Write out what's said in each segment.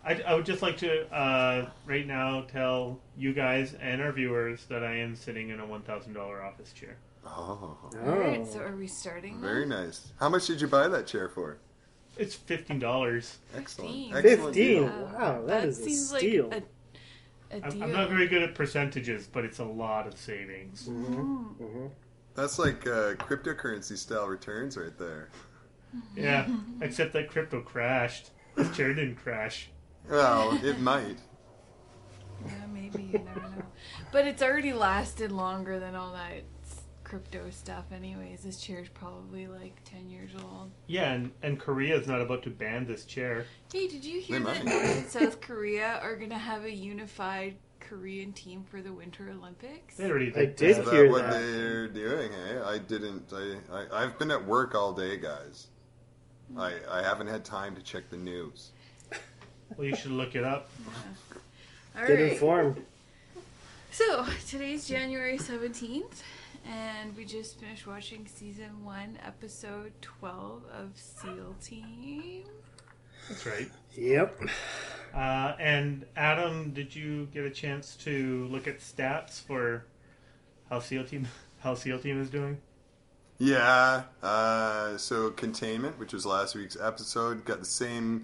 I would just like to right now tell you guys and our viewers that I am sitting in a $1,000 office chair. Oh. Alright, so are we starting Very then? nice. How much did you buy that chair for? It's $15. Excellent. 15. Excellent 15. deal. Wow, that is a seems steal. like a deal. I'm not very good at percentages, but it's a lot of savings. That's like cryptocurrency style returns right there. Yeah, except that crypto crashed. This chair didn't crash. Well, it might. Yeah, maybe, you never know. But it's already lasted longer than all that crypto stuff anyways. This chair's probably like 10 years old. Yeah, and Korea's not about to ban this chair. Hey, did you hear They that might. North and South Korea are going to have a unified Korean team for the Winter Olympics? They already I did did Is that. hear that what that. they're doing, hey? I didn't. I've been at work all day, guys. I haven't had time to check the news. Well, you should look it up. All Get right. informed. So, today's January 17th, and we just finished watching season 1, episode 12 of SEAL Team. That's right. Yep. And Adam, did you get a chance to look at stats for how SEAL Team is doing? Yeah. So containment, which was last week's episode, got the same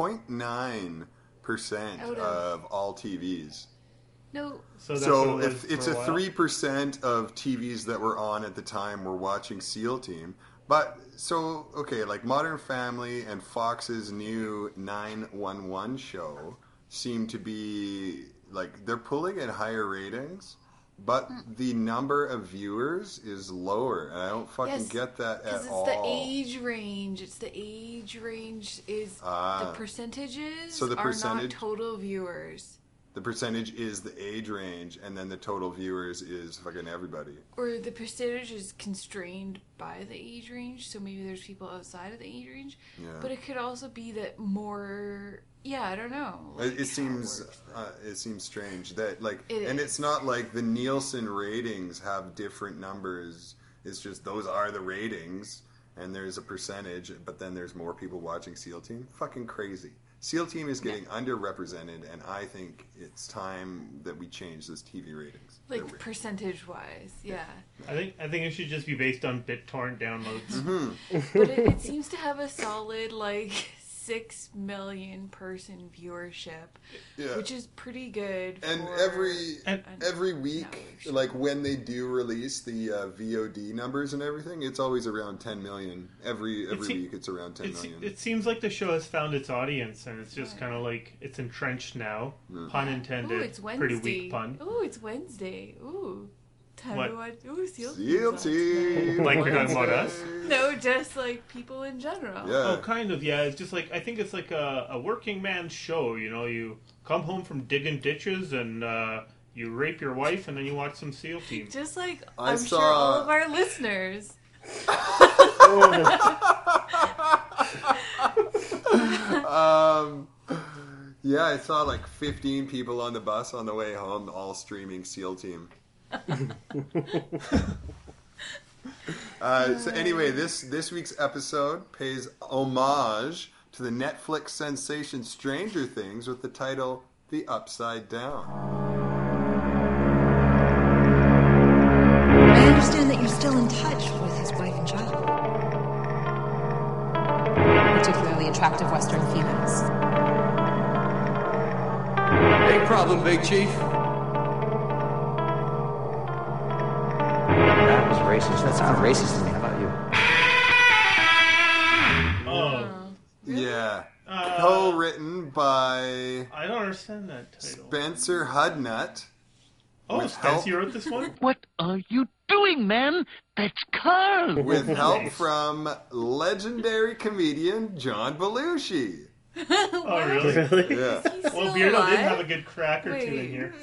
0.9% Out of- of all TVs. No, So, that's So what it if was it's for a while. 3% of TVs that were on at the time were watching SEAL Team. But so okay, like Modern Family and Fox's new 911 show seem to be like they're pulling in higher ratings, but the number of viewers is lower, and I don't fucking Yes, get that because at it's all. the age range. It's the age range is the percentages So the are percentage- not total viewers. The percentage is the age range, and then the total viewers is fucking everybody. Or the percentage is constrained by the age range, so maybe there's people outside of the age range. Yeah. But it could also be that more. Yeah, I don't know. like, It how seems works. it seems strange that like, It and is. it's not like the Nielsen ratings have different numbers. It's just those are the ratings, and there's a percentage, but then there's more people watching SEAL Team. Fucking crazy. SEAL Team is getting underrepresented, and I think it's time that we change those TV ratings. Like They're- percentage wise, yeah. I think it should just be based on BitTorrent downloads. Mm-hmm. But it seems to have a solid like 6 million person viewership, Yeah. which is pretty good. And for every week, network show. like when they do release the VOD numbers and everything, it's always around 10 million. Every se- week, it's around 10 million. It seems like the show has found its audience, and it's just kind of like it's entrenched now. Pun intended. Ooh, it's Wednesday. Pretty weak pun. Ooh, it's Wednesday. Ooh. Time What? to watch. Ooh, SEAL SEAL Team. Like you're talking about us? No, just like people in general. Yeah. Oh, kind of. Yeah, it's just like I think it's like a working man's show. You know, you come home from digging ditches and you rape your wife, and then you watch some SEAL Team. Just like I I'm saw- sure all of our listeners. Yeah, I saw like 15 people on the bus on the way home, all streaming SEAL Team. So anyway, this week's episode pays homage to the Netflix sensation Stranger Things with the title The Upside Down. I understand that you're still in touch with his wife and child. Particularly attractive Western females. Big problem, Big Chief. That was racist. That sounds racist to me. How about you? Oh, Yeah. Co-written by I don't understand that title. Spencer Hudnut. Oh, with Spence, you help- wrote this one? What are you doing, man? That's Carl. With help from legendary comedian John Belushi. Oh, really? Really? Yeah. He's Well, still Beardo alive? did have a good crack or two in Wait. here.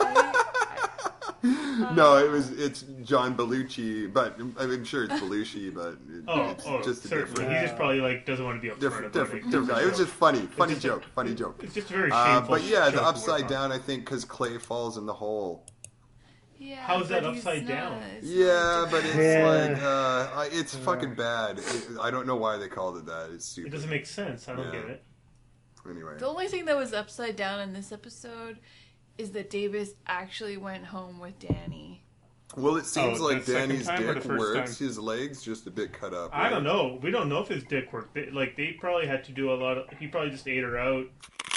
No, it's John Belushi, but I'm sure it's Belushi, but it's just a certainly. different, He just probably like doesn't want to be upfront different, about different, it. different guy. It was just funny just a- joke, funny joke. It's just a very shameful. But yeah, the joke upside we're down, I think, because Clay falls in the hole. Yeah, How is that but he's upside not- down? it's Yeah, not but it's Yeah. like it's fucking bad. I don't know why they called it that. It's on. stupid. It doesn't make sense. I don't Yeah. get it. Anyway. The only thing that was upside down in this episode is that Davis actually went home with Danny. Well, it seems like the second Danny's time or the dick first works. time? His legs just a bit cut up. I don't know. We don't know if his dick worked. They probably had to do a lot of... He probably just ate her out.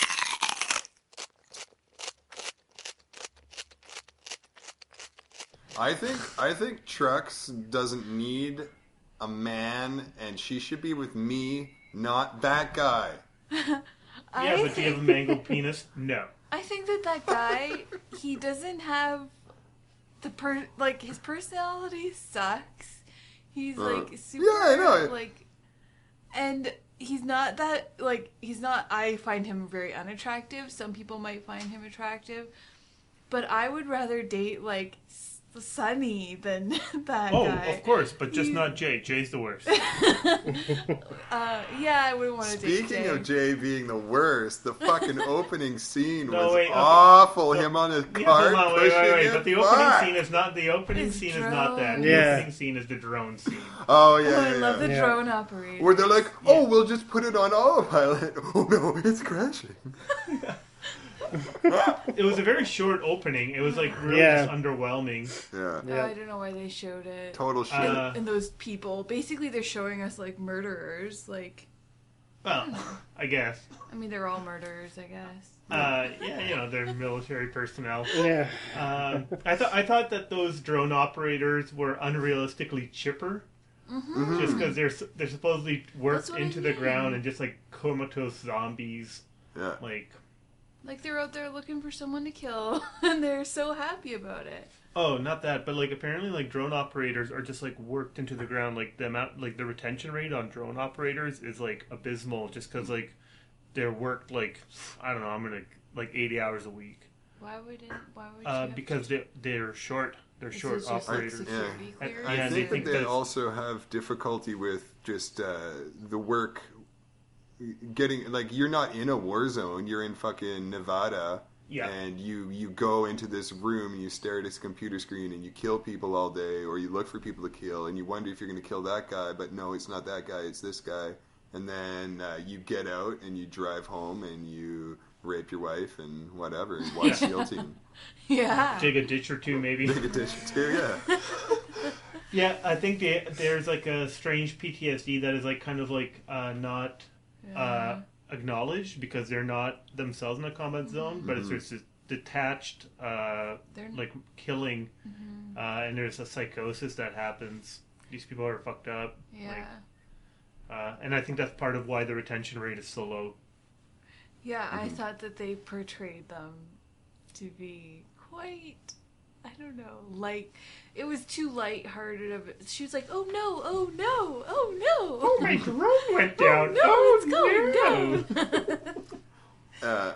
I think Trucks doesn't need a man, and she should be with me, not that guy. Yeah, but do you have a mangled penis? No. I think that guy, he doesn't have his personality sucks. He's like super, yeah, I know. like, and he's not that, like, I find him very unattractive. Some people might find him attractive, but I would rather date, like, Sunny than that guy. Oh, of course, but just not Jay. Jay's the worst. Yeah, I wouldn't want to date Jay. Speaking of Jay being the worst, the fucking opening scene was wait, okay. awful. Him on his cart Hold on, pushing wait. it But the opening back. scene is not the opening It's scene. Is not that. drone. The Yeah. opening scene is the drone scene. Oh, yeah, Oh, I yeah, love yeah. the Yeah. drone operator. Where they're like, oh, we'll just put it on autopilot. Oh, no, it's crashing. It was a very short opening. It was like really Yeah. just underwhelming. Yeah. Yeah. I don't know why they showed it. Total shit. And those people, basically, they're showing us like murderers. Like, Well, I guess. I mean, they're all murderers, I guess. Yeah, they're military personnel. Yeah. I thought that those drone operators were unrealistically chipper, just because they're supposedly worked That's what I into the mean. ground and just like comatose zombies. Yeah. Like they're out there looking for someone to kill, and they're so happy about it. Oh, not that, but like apparently like drone operators are just like worked into the ground. Like the amount, like the retention rate on drone operators is like abysmal, just because like they're worked like, I don't know, I'm gonna like 80 hours a week. Why would you have Because they're short. They're Is short this just, like, operators. security Yeah. clearance? I Yeah, think they think that they that's- also have difficulty with just the work getting, like, you're not in a war zone, you're in fucking Nevada. Yeah. And you go into this room and you stare at this computer screen and you kill people all day, or you look for people to kill and you wonder if you're going to kill that guy, but no, it's not that guy, it's this guy. And then you get out and you drive home and you rape your wife and whatever and watch SEAL Team. Yeah. Dig a ditch or two, maybe. Take a dish too, yeah. Yeah, I think there's like a strange PTSD that is like kind of like not acknowledged because they're not themselves in a combat zone, but it's just this detached like killing, and there's a psychosis that happens. These people are fucked up. Yeah. And I think that's part of why the retention rate is so low. Yeah, I thought that they portrayed them to be quite, I don't know, like, it was too lighthearted of it. She was like, oh no, oh no, oh no. Oh, my drone went down. Oh no, no, it's going down.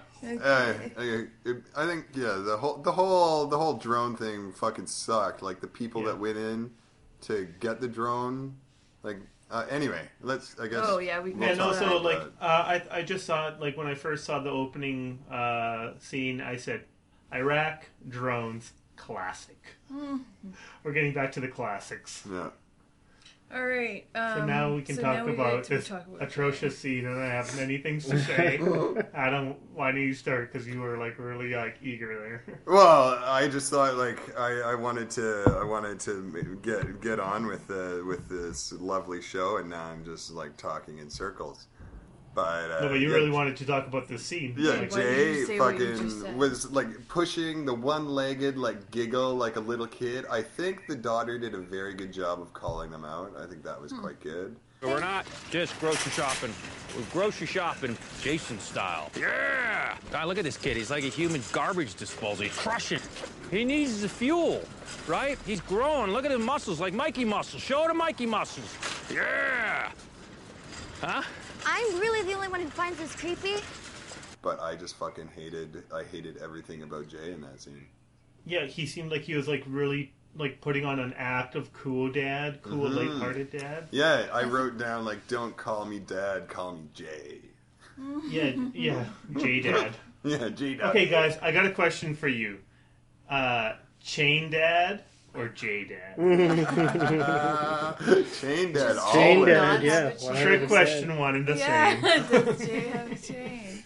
I think the whole drone thing fucking sucked. Like the people that went in to get the drone, like anyway, let's I guess. Oh, yeah, we can And talk also, about like, I just saw it, like, when I first saw the opening scene, I said, Iraq, drones, classic. We're getting back to the classics. Yeah. All right. So now we can talk about this atrocious scene, and I have many things to say. Adam, why don't you start? Because you were, like, really, like, eager there. Well, I just thought like I wanted to get on with this lovely show, and now I'm just like talking in circles. But No, but you really wanted to talk about this scene. Yeah, why didn't Jay you say what you just fucking said? was like pushing the one-legged like giggle like a little kid. I think the daughter did a very good job of calling them out. I think that was quite good. We're not just grocery shopping. We're grocery shopping Jason style. Yeah! God, look at this kid. He's like a human garbage disposal. He's crushing. He needs the fuel, right? He's growing. Look at his muscles, like Mikey muscles. Show the Mikey muscles. Yeah! Huh? I'm really the only one who finds this creepy. But I just fucking hated everything about Jay in that scene. Yeah, he seemed like he was, like, really, like, putting on an act of cool dad, cool, lighthearted dad. Yeah, I wrote down like, don't call me dad, call me Jay. Yeah, Jay dad. Yeah, Jay dad. Okay, guys, I got a question for you. Chain dad or Jay dad? Chain dad, Chain always. dad, yeah. Trick 100%. question one and the Yeah, same. does Jay have a chain?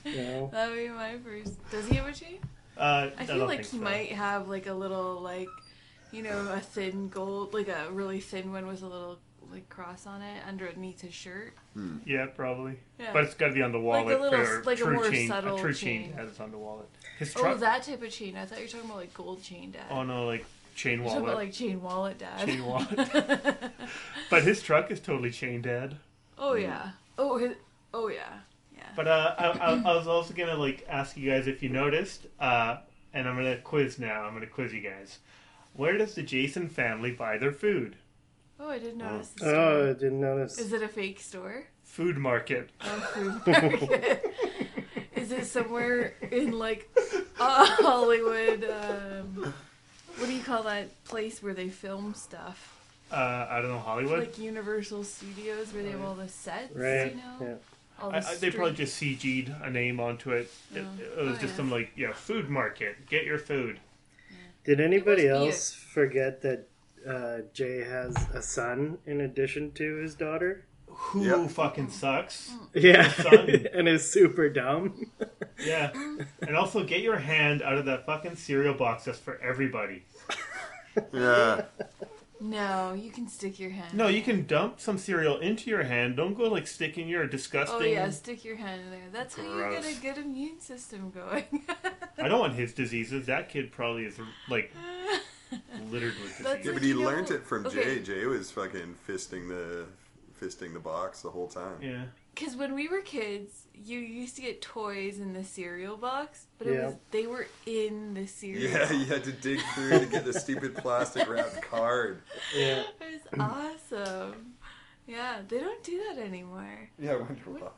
No. That would be my first. Does he have a chain? I I feel don't like think he so. might have like a little like, you know, a thin gold, like a really thin one with a little like cross on it underneath his shirt. Yeah, probably. Yeah. But it's got to be on the wallet. Like a little, for like a true more chain, subtle a true chain. chain has on the wallet. His Oh, truck. that type of chain. I thought you were talking about like gold chain dad. Oh no, like chain You're wallet. talking about like chain wallet dad. Chain wallet. But his truck is totally chain dad. Oh yeah. Oh yeah. Yeah. But I was also gonna like ask you guys if you noticed, and I'm gonna quiz now. I'm gonna quiz you guys. Where does the Jason family buy their food? Oh, I didn't notice. The Oh, store. I didn't notice. Is it a fake store? Food market. Oh, food market. Is it somewhere in like Hollywood? What do you call that place where they film stuff? I don't know, Hollywood. Like Universal Studios, where they have all the sets. Right. You know. Yeah. All the They probably street- just CG'd a name onto it. It was Oh, just yeah. some like food market. Get your food. Did anybody must be else forget that Jay has a son in addition to his daughter? Who Yep. fucking sucks? Yeah, son. and is super dumb. Yeah, and also get your hand out of that fucking cereal box that's for everybody. Yeah. No, you can stick your hand. No, you can dump some cereal into your hand. Don't go like sticking your disgusting. Oh yeah, stick your hand in there. That's how you Gross. get a good immune system going. I don't want his diseases. That kid probably is like littered with That's diseases. Yeah, like, but he you know, learned it from Jay. okay. Jay was fucking fisting the box the whole time. Yeah. Because when we were kids, you used to get toys in the cereal box, but Yeah. they were in the cereal. Yeah, you had to dig through to get the stupid plastic wrapped card. Yeah. It was awesome. Yeah, they don't do that anymore. Yeah, I wonder why.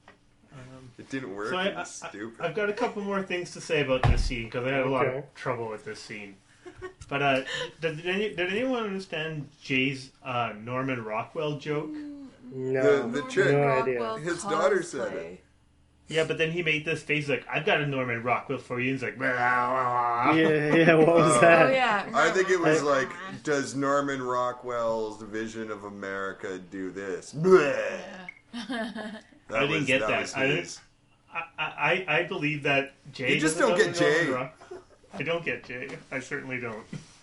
It didn't work. So It was stupid. I've got a couple more things to say about this scene because I had a lot Okay. of trouble with this scene. But did anyone understand Jay's Norman Rockwell joke? No, The chick. no Rockwell idea. His daughter said cosplay. it. Yeah, but then he made this face like, I've got a Norman Rockwell for you. And he's like, blah, blah, blah. Yeah, what was that? Oh yeah. I think it was like, does Norman Rockwell's vision of America do this? Bleh. I didn't get that. was I didn't- his. I believe that Jay. You just doesn't don't know get Norman Jay. Rock- I don't get Jay. I certainly don't.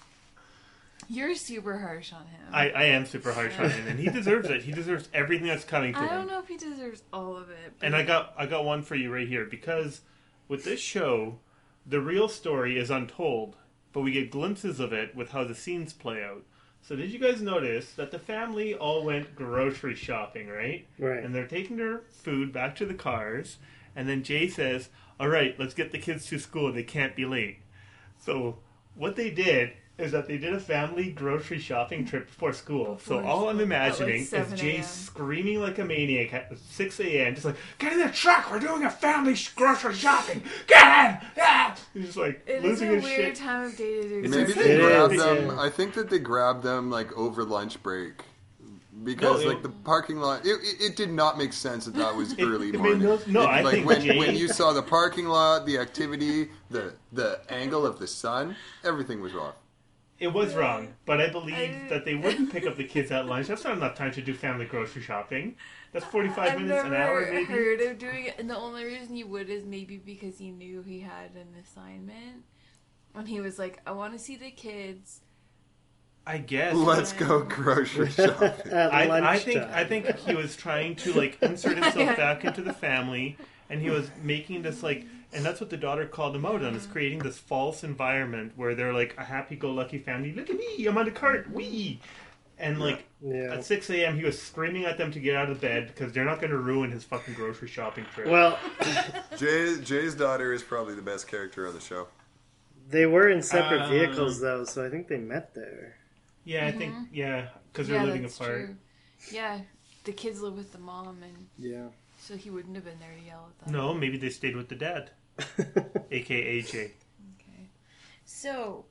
You're super harsh on him. I am super harsh on him, and he deserves it. He deserves everything that's coming to I him. don't know if he deserves all of it. But And I got one for you right here because with this show, the real story is untold, but we get glimpses of it with how the scenes play out. So did you guys notice that the family all went grocery shopping, right? Right. And they're taking their food back to the cars, and then Jay says, "All right, let's get the kids to school. They can't be late." So what they did is that they did a family grocery shopping trip before school. So Before all I'm school, at imagining like 7 is Jay a.m. screaming like a maniac at 6 a.m. Just like, "Get in the truck! We're doing a family grocery shopping! Get in!" Yeah! He's just like it is losing a his weird shit. time of day to do Maybe grocery they It grabbed is, them. yeah. I think that they grabbed them like over lunch break. Because No, like the parking lot, it did not make sense that was early it made morning. no- I like think when Jay- when you saw the parking lot, the activity, the angle of the sun, everything was off. It was wrong, but I believe that they wouldn't pick up the kids at lunch. That's not enough time to do family grocery shopping. That's 45 I've minutes, never an hour, maybe. heard of doing it, and the only reason you would is maybe because he knew he had an assignment, and he was like, "I want to see the kids." I guess. Let's go grocery shopping. At I lunchtime. think he was trying to like insert himself back into the family, and he was making this like, and that's what the daughter called him out on, is creating this false environment where they're like a happy-go-lucky family. Look at me, I'm on the cart, wee. And like Yeah. at 6 a.m. he was screaming at them to get out of bed because they're not going to ruin his fucking grocery shopping trip. Well, Jay's daughter is probably the best character on the show. they were in separate vehicles though, so I think they met there. Yeah, I think because they're living that's apart. true. Yeah, the kids live with the mom, and Yeah. so he wouldn't have been there to yell at them. No, maybe they stayed with the dad, aka Jay. Okay. So,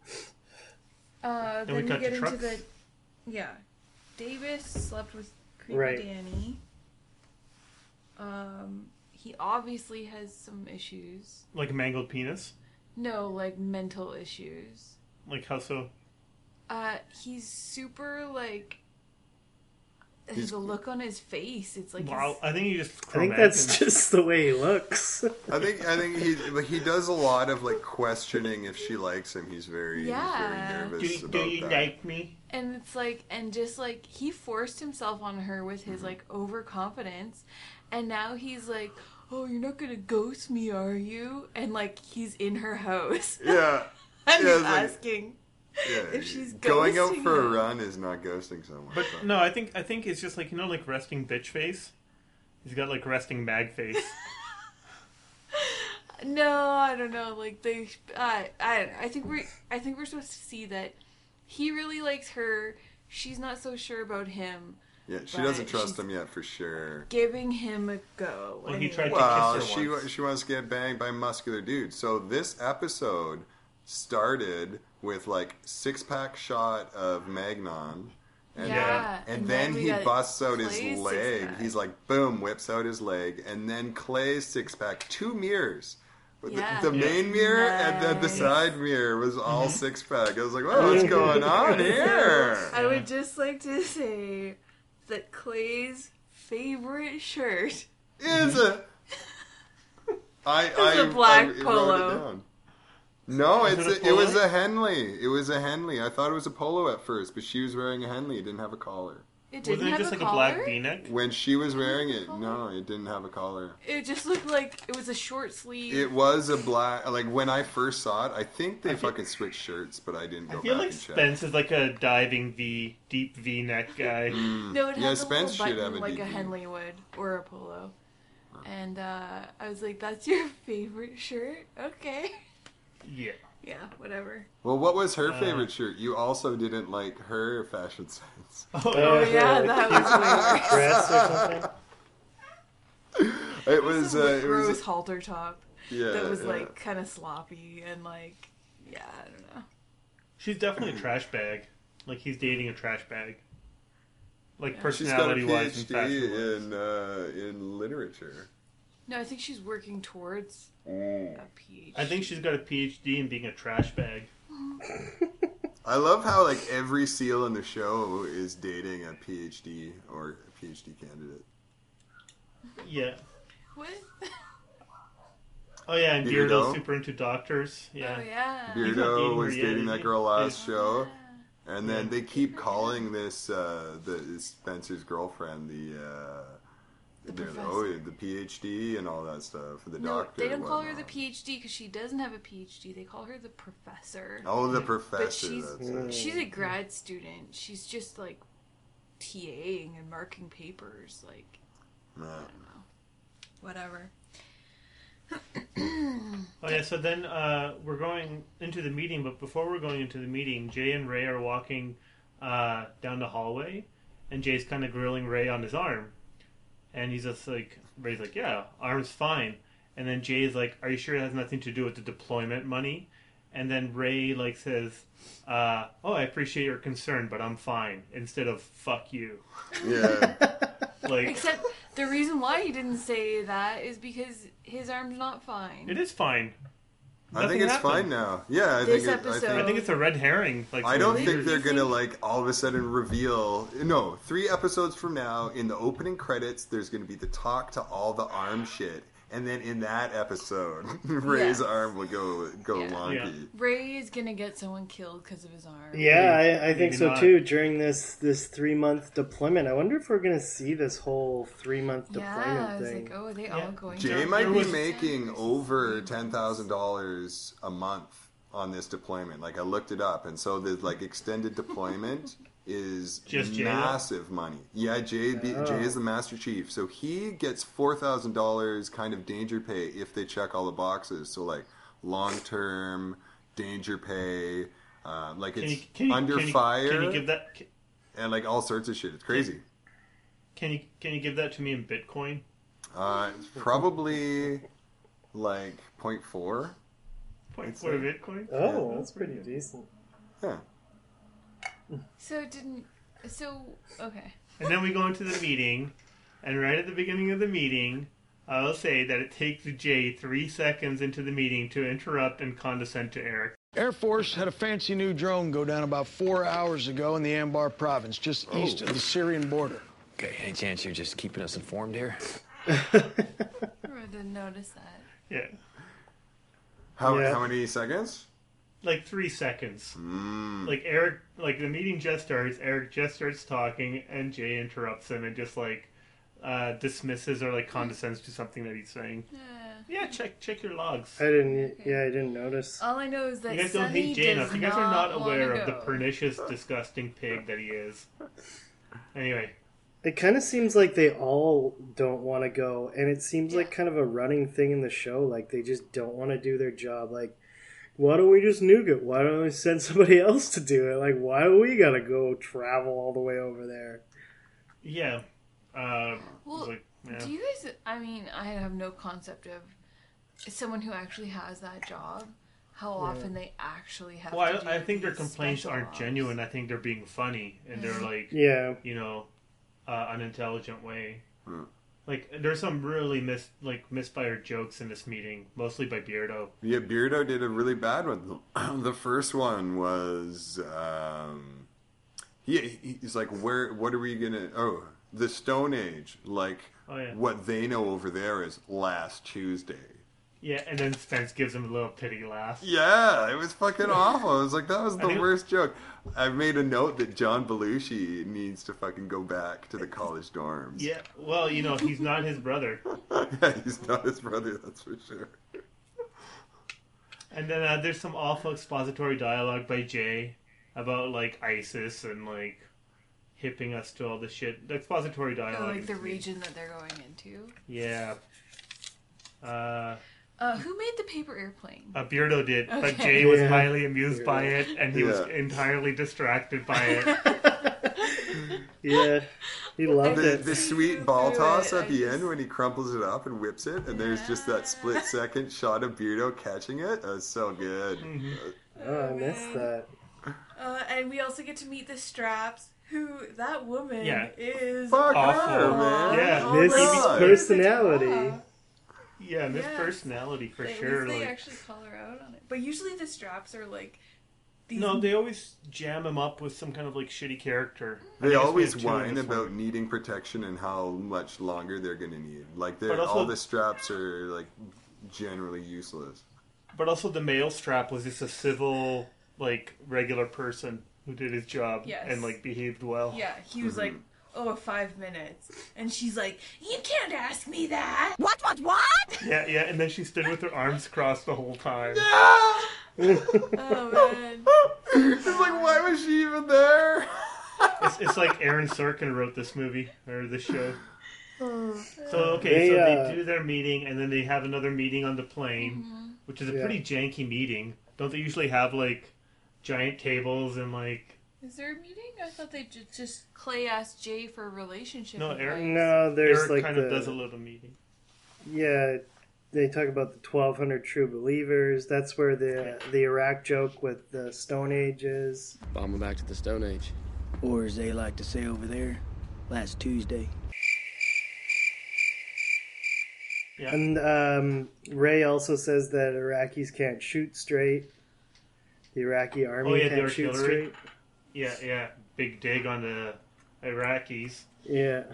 Then we then you cut get to into truck. the Davis slept with creepy Right. Danny. He obviously has some issues. Like a mangled penis. No, like mental issues. Like how so? He's super like the look on his face. It's like Wow, I think he just. I think that's just the way he looks. I think he does a lot of like questioning if she likes him. He's very nervous about do you that. like me? And it's like, and just like he forced himself on her with his like overconfidence, and now he's like, "Oh, you're not gonna ghost me, are you?" And like he's in her house. Yeah. And Yeah, he's it's like- asking if she's going out ghosting for him. a run is not ghosting someone. But no, I think it's just like like resting bitch face. He's got like resting mag face. No, I don't know. Like I don't know. I think we're supposed to see that he really likes her. She's not so sure about him. Yeah, she but doesn't trust she's him yet for sure. Giving him a go. Well, he anyway. tried to Well, kiss her once. she wants to get banged by a muscular dude. So this episode started with like 6-pack shot of Magnon. And then we he got busts out his Clay's leg. 6-pack. He's like, boom, whips out his leg. And then Clay's 6-pack, 2 mirrors. Yeah. The main mirror and then the Nice. side mirror was all 6-pack. I was like, whoa, what's going on here? I would just like to say that Clay's favorite shirt Is a... a black wrote it polo. down. No, Is it a it was polo? a Henley. It was a Henley. I thought it was a polo at first, but she was wearing a Henley. It didn't have a collar. It didn't Wasn't it have just a like collar. a black V-neck? When she was wearing it, no, it didn't have a collar. It just looked like it was a short sleeve. It was a black. Like when I first saw it, I think they fucking switched shirts, but I didn't go I feel back like and check. Spence is like a diving deep V-neck guy. No, it Yeah, has Spence a should little have button a like a DP. Henley would or a polo. And I was like, "That's your favorite shirt? Okay." Yeah. Yeah, whatever. Well, what was her favorite shirt? You also didn't like her fashion sense. Oh yeah, that was weird. Dress or something. It was. It Rose was. halter top. Yeah. That was yeah. like kind of sloppy and like, yeah, I don't know. She's definitely a trash bag. Like he's dating a trash bag. Like She's got a personality-wise and PhD fashion-wise. in literature. No, I think she's working towards a PhD. I think she's got a PhD in being a trash bag. I love how like every SEAL in the show is dating a PhD or a PhD candidate. Yeah. What? Oh yeah, and Beardo? Beardo's super into doctors. Yeah. Oh yeah. He's not Beardo dating her was yet, dating is that he? girl last Yeah. show, and then they keep calling this Spencer's girlfriend the professor. the PhD and all that stuff. The No, doctor. they don't and call her the whatnot. PhD because she doesn't have a PhD. They call her the professor. Oh, the professor. But That's it. she's a grad student. She's just like TAing and marking papers. Like, Yeah. I don't know. Whatever. Oh yeah, so then we're going into the meeting, but before we're going into the meeting, Jay and Ray are walking down the hallway, and Jay's kind of grilling Ray on his arm, and he's just like, Ray's like, yeah, arm's fine, and then Jay's like, are you sure it has nothing to do with the deployment money? And then Ray like says, oh, I appreciate your concern, but I'm fine, instead of fuck you. Yeah. Like, Except the reason why he didn't say that is because his arm's not fine. it is fine. I Nothing think it's happened. fine now. Yeah, I This think episode- I think it's a red herring. Like I don't some think weird- they're gonna like all of a sudden reveal. No, 3 episodes from now, in the opening credits, there's gonna be the talk to all the arm shit, and then in that episode, Ray's Yeah. arm will go Yeah. wonky. Ray is gonna get someone killed because of his arm. Yeah, I think Maybe so not. too. During this 3-month deployment, I wonder if we're gonna see this whole 3-month Yeah, deployment I was thing. like, oh, are they Yeah. all going Jay to... might there be was- making over $10,000 a month on this deployment. Like I looked it up, and so the like extended deployment is Just Jay, massive money. Yeah, Jay is the Master Chief, so he gets $4,000 kind of danger pay if they check all the boxes. So like long term danger pay, like it's under fire, Can you give that? and like all sorts of shit. It's crazy. Can you give that to me in Bitcoin? It's probably like 0.4. 0.4 Bitcoin? Oh, that's pretty decent. Yeah. So it didn't... So, okay. And then we go into the meeting, and right at the beginning of the meeting, I will say that it takes Jay 3 seconds into the meeting to interrupt and condescend to Eric. Air Force had a fancy new drone go down about 4 hours ago in the Anbar province, just east of the Syrian border. Okay, any chance you're just keeping us informed here? I didn't notice that. Yeah. How many seconds? Like 3 seconds. Like Eric, like the meeting just starts, Eric just starts talking, and Jay interrupts him and just like dismisses or like condescends to something that he's saying. Yeah, check your logs. I didn't notice. All I know is that You guys don't Sonny hate Jay enough. You guys are not aware wanna of the go. pernicious, disgusting pig that he is. Anyway. It kind of seems like they all don't want to go, and it seems like kind of a running thing in the show. Like they just don't want to do their job. Like, why don't we just nuke it? Why don't we send somebody else to do it? Like, why do we gotta go travel all the way over there? Yeah. Well, like, yeah. do you guys? I mean, I have no concept of someone who actually has that job. How often they actually have. Well, to I do think their these complaints special aren't ops. genuine. I think they're being funny, and they're like, you know, unintelligent way. Like, there's some really misfired jokes in this meeting, mostly by Beardo. Yeah, Beardo did a really bad one. The first one was, he's like, what are we gonna, the Stone Age. Like, what they know over there is last Tuesday. Yeah, and then Spence gives him a little pity laugh. Yeah, it was fucking awful. I was like, that was the worst joke. I've made a note that John Belushi needs to fucking go back to the college dorms. Yeah, well, you know, he's not his brother. Yeah, he's not his brother, that's for sure. And then there's some awful expository dialogue by Jay about, like, ISIS and, like, hipping us to all the shit. The expository dialogue. Like the region that they're going into. Yeah. Who made the paper airplane? Beardo did, but Okay. Jay was highly amused by it, and he was entirely distracted by it. Yeah, he loved it. The sweet ball toss at the end when he crumples it up and whips it, and there's just that split second shot of Beardo catching it. That was so good. Oh, I missed that. And we also get to meet the Straps, who that woman is Fuck awful, her, man. Yeah, Miss God. Personality. Yeah, Miss Personality for At sure. least they Like, actually call her out on it. But usually the Straps are like these. no, they always jam him up with some kind of like shitty character. I They guess we always have two in whine this about one. needing protection and how much longer they're going to need. Like, But also- all the straps are, like, generally useless. But also, the male Strap was just a civil, like, regular person who did his job Yes. and like behaved well. Yeah, he was like, 5 minutes. And she's like, you can't ask me that. What? Yeah, and then she stood with her arms crossed the whole time. Oh, man. It's like, why was she even there? It's like Aaron Sorkin wrote this movie or this show. So They, they do their meeting, and then they have another meeting on the plane, which is a pretty janky meeting. Don't they usually have like giant tables and like? Is there a meeting? I thought they just Clay asked Jay for a relationship. No, advice. Eric. No, there's Eric like kind the of does a little meeting. yeah. They talk about the 1,200 true believers. That's where the Iraq joke with the Stone Age is. Bombing back to the Stone Age. Or as they like to say over there, last Tuesday. Yeah. And Ray also says that Iraqis can't shoot straight. The Iraqi army the can't shoot artillery. straight. Yeah. Big dig on the Iraqis. Yeah.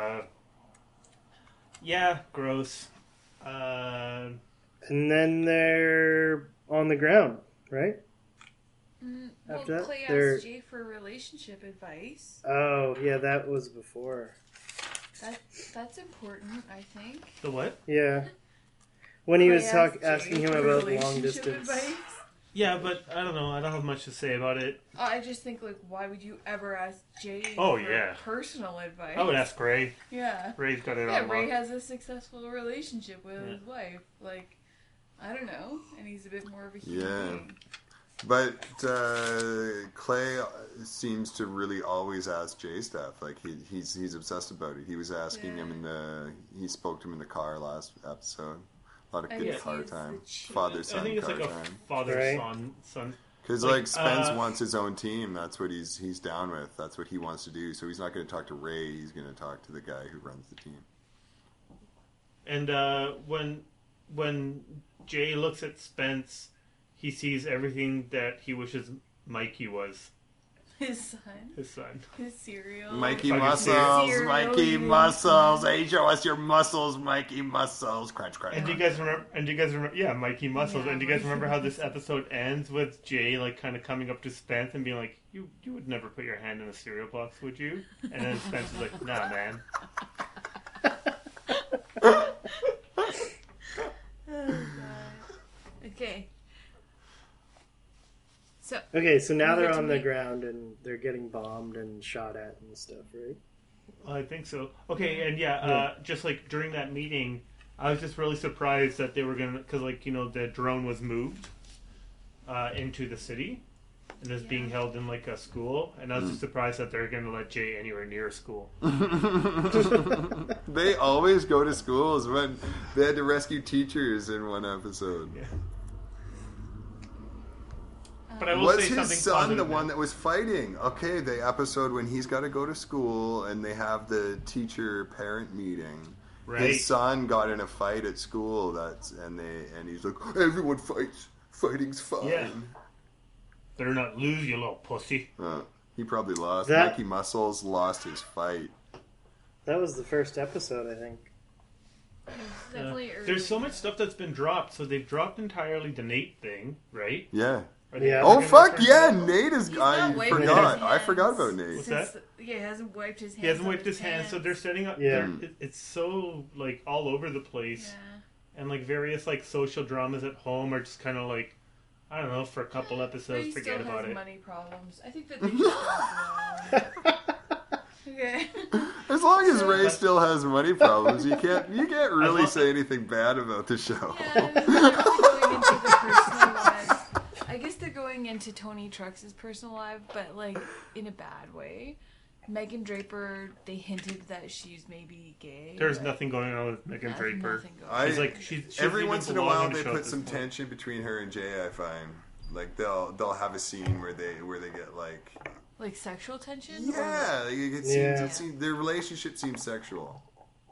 Yeah, gross. And then they're on the ground, right? Well, After that, Clay they're- asked Jay for relationship advice. Oh, yeah, that was before. That's important, I think. The what? Yeah. When he Clay was asked asking Jay him for about long relationship distance. advice. Yeah, but I don't know. I don't have much to say about it. I just think, like, why would you ever ask Jay Oh, for yeah. personal advice? I would ask Ray. Yeah. Ray's got it Yeah, on Ray lock. has a successful relationship with his wife. Like, I don't know. And he's a bit more of a human Yeah. being. But Clay seems to really always ask Jay stuff. Like, he's obsessed about it. He was asking him he spoke to him in the car last episode. A lot of good car time. Father-son I think it's car like a time. father-son. Because, like, Spence wants his own team. That's what he's down with. That's what he wants to do. So he's not going to talk to Ray. He's going to talk to the guy who runs the team. And when Jay looks at Spence, he sees everything that he wishes Mikey was. His son. His son. His cereal. Mikey Fucking Muscles, cereal Mikey eating Muscles. son. Hey, show us your muscles, Mikey Muscles. Crunch, crunch. And do you guys remember? Yeah, Mikey Muscles. Yeah, and do you guys Mikey remember how this episode ends with Jay like kind of coming up to Spence and being like, "You would never put your hand in a cereal box, would you?" And then Spence is like, "Nah, man." Oh, God. Okay. So now we they're get to on the meet- ground and they're getting bombed and shot at and stuff, right? I think so. Okay, and just like during that meeting, I was just really surprised that they were gonna, because like the drone was moved into the city, and is being held in like a school, and I was just surprised that they're gonna let Jay anywhere near a school. They always go to schools when they had to rescue teachers in one episode. Yeah. But I will Was say his something son positive the now. one that was fighting? Okay, the episode when he's got to go to school and they have the teacher-parent meeting. Right. His son got in a fight at school. And he's like, everyone fights. Fighting's fine. Yeah. Better not lose, you little pussy. He probably lost. That- Mikey Muscles lost his fight. That was the first episode, I think. Definitely early. There's so much stuff that's been dropped. So they've dropped entirely the Nate thing, right? Yeah. Are they Yeah. ever Oh gonna fuck return yeah, to that? Nate is. He's I not wiping forgot. his I forgot hands. about Nate. What's Since that? he hasn't wiped his hands. He hasn't on wiped his hands, so they're setting up. Yeah. It's so like all over the place, and like various like social dramas at home are just kind of like, I don't know, for a couple episodes, Ray forget still about has it. money problems. I think that they should go Okay. As long as Ray still has money problems, you can't really say anything bad about the show. Yeah, they're not really going into the personal lives. I guess they're going into Tony Trux's personal life, but like in a bad way. Megan Draper, they hinted that she's maybe gay. There's but nothing going on with Megan nothing Draper. going She's like she Every once in a while they put put some tension between her and Jay. I find like they'll have a scene where they get like sexual tension. yeah, it seems their relationship seems sexual.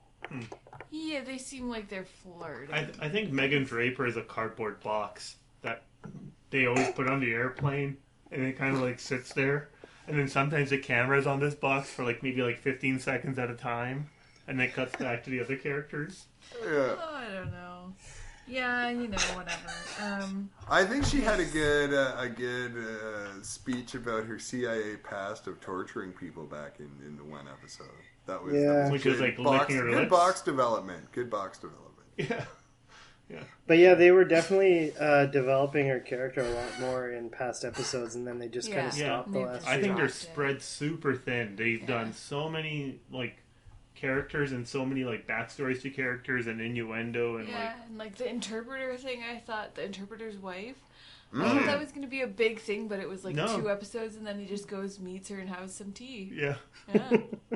Yeah, they seem like they're flirting. I think Megan Draper is a cardboard box that they always put on the airplane, and it kind of like sits there, and then sometimes the camera's on this box for like maybe like 15 seconds at a time, and then it cuts back to the other characters. Yeah. Oh, I don't know. Yeah, whatever. I think she had a good speech about her CIA past of torturing people back in the one episode. That was Which is like licking her good lips. box development. Good box development. Yeah. Yeah. But yeah, they were definitely developing her character a lot more in past episodes, and then they just kind of stopped the last I few. think they're spread super thin. They've done so many like characters and so many like backstories to characters and innuendo and and like the interpreter thing, I thought the interpreter's wife. I Mm. thought that was going to be a big thing, but it was like No. 2 episodes, and then he just goes, meets her, and has some tea. Yeah. Yeah.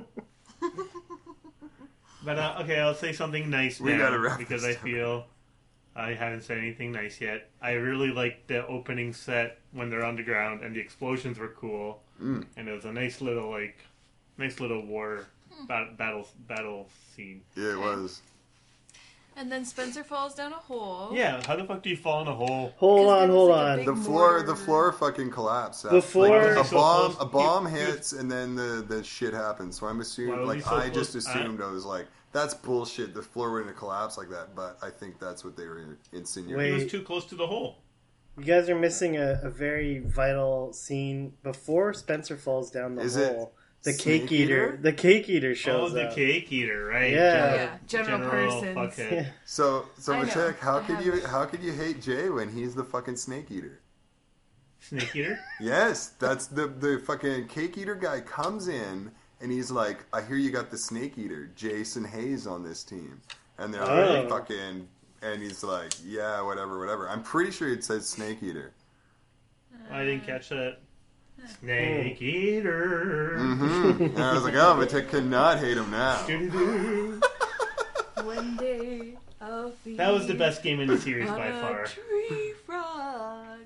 But okay, I'll say something nice We now gotta wrap because this I feel I haven't said anything nice yet. I really liked the opening set when they're on the ground and the explosions were cool, and it was a nice little war battle scene. Yeah, it was. And then Spencer falls down a hole. Yeah, how the fuck do you fall in a hole? Hold on. The floor fucking collapsed. The floor- like, So a bomb hits and then the shit happens. So I'm assuming, Why was he so I just close? assumed I was like, that's bullshit. The floor wouldn't collapse like that. But I think that's what they were insinuating. He was too close to the hole. You guys are missing a very vital scene before Spencer falls down the Is it hole. The Snake cake eater. The cake eater shows the up. cake eater, right? Yeah. General Persons. fuckhead. So I know. Matek, how I could you hate Jay when he's the fucking snake eater? Snake eater? Yes, that's the fucking cake eater guy comes in and he's like, I hear you got the snake eater, Jason Hayes, on this team. And they're like, fucking, and he's like, yeah, whatever. I'm pretty sure it says snake eater. I didn't catch that. Snake eater. And I was like, oh, Matek cannot hate him now. Doo-doo-doo. One day I'll feed That was the best game in the series on by a far. tree frog.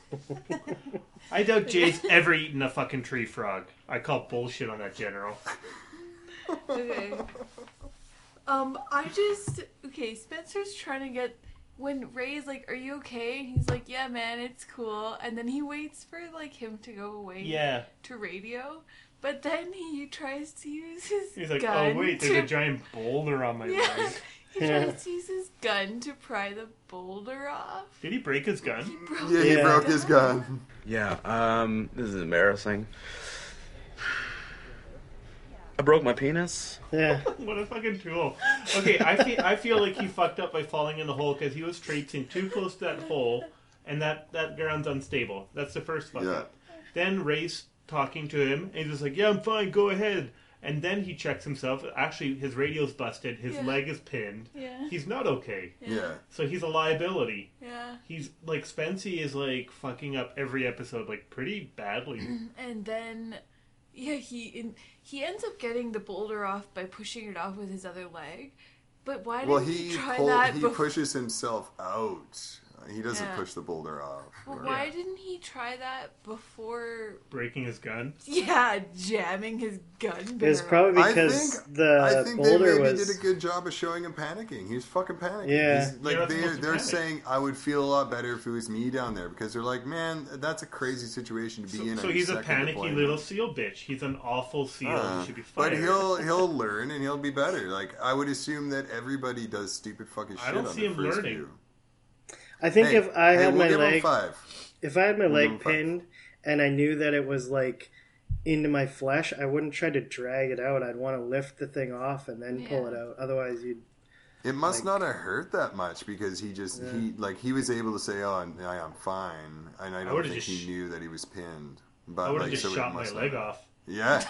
I doubt Jay's ever eaten a fucking tree frog. I call bullshit on that general. Okay. Spencer's trying to get when Ray's like, "Are you okay?" And he's like, "Yeah, man, it's cool." And then he waits for like him to go away to radio. But then he tries to use his He's like, gun "Oh wait, there's a giant boulder on my leg." He tries to use his gun to pry the boulder off. Did he break his gun? He broke his gun. Yeah, this is embarrassing. I broke my penis. Yeah. What a fucking tool. Okay, I feel like he fucked up by falling in the hole because he was traipsing too close to that hole, and that ground's unstable. That's the first fuck up. Then Ray's talking to him, and he's just like, "Yeah, I'm fine, go ahead." And then he checks himself. Actually, his radio's busted. His leg is pinned. Yeah. He's not okay. Yeah. So he's a liability. Yeah. He's like, Spency is like fucking up every episode like pretty badly. And then, he ends up getting the boulder off by pushing it off with his other leg. But why didn't he try that? He pushes himself out. He doesn't push the boulder off. Well, why didn't he try that before breaking his gun? Yeah, jamming his gun. It's probably because I think boulder they maybe was... did a good job of showing him panicking. He was fucking panicking. Yeah. Like they're saying, I would feel a lot better if it was me down there, because they're like, man, that's a crazy situation to be in. So he's a panicky little seal bitch. He's an awful seal. He should be fired. But he'll learn and he'll be better. Like, I would assume that everybody does stupid fucking shit. I don't see him learning. I think if I had my leg, 5. if I had my leg pinned and I knew that it was like into my flesh, I wouldn't try to drag it out. I'd want to lift the thing off and then pull it out. Otherwise, you'd. It must not have hurt that much, because he was able to say, "Oh, I'm fine," and I don't think he knew that he was pinned. But I would have just shot my leg off. Yeah.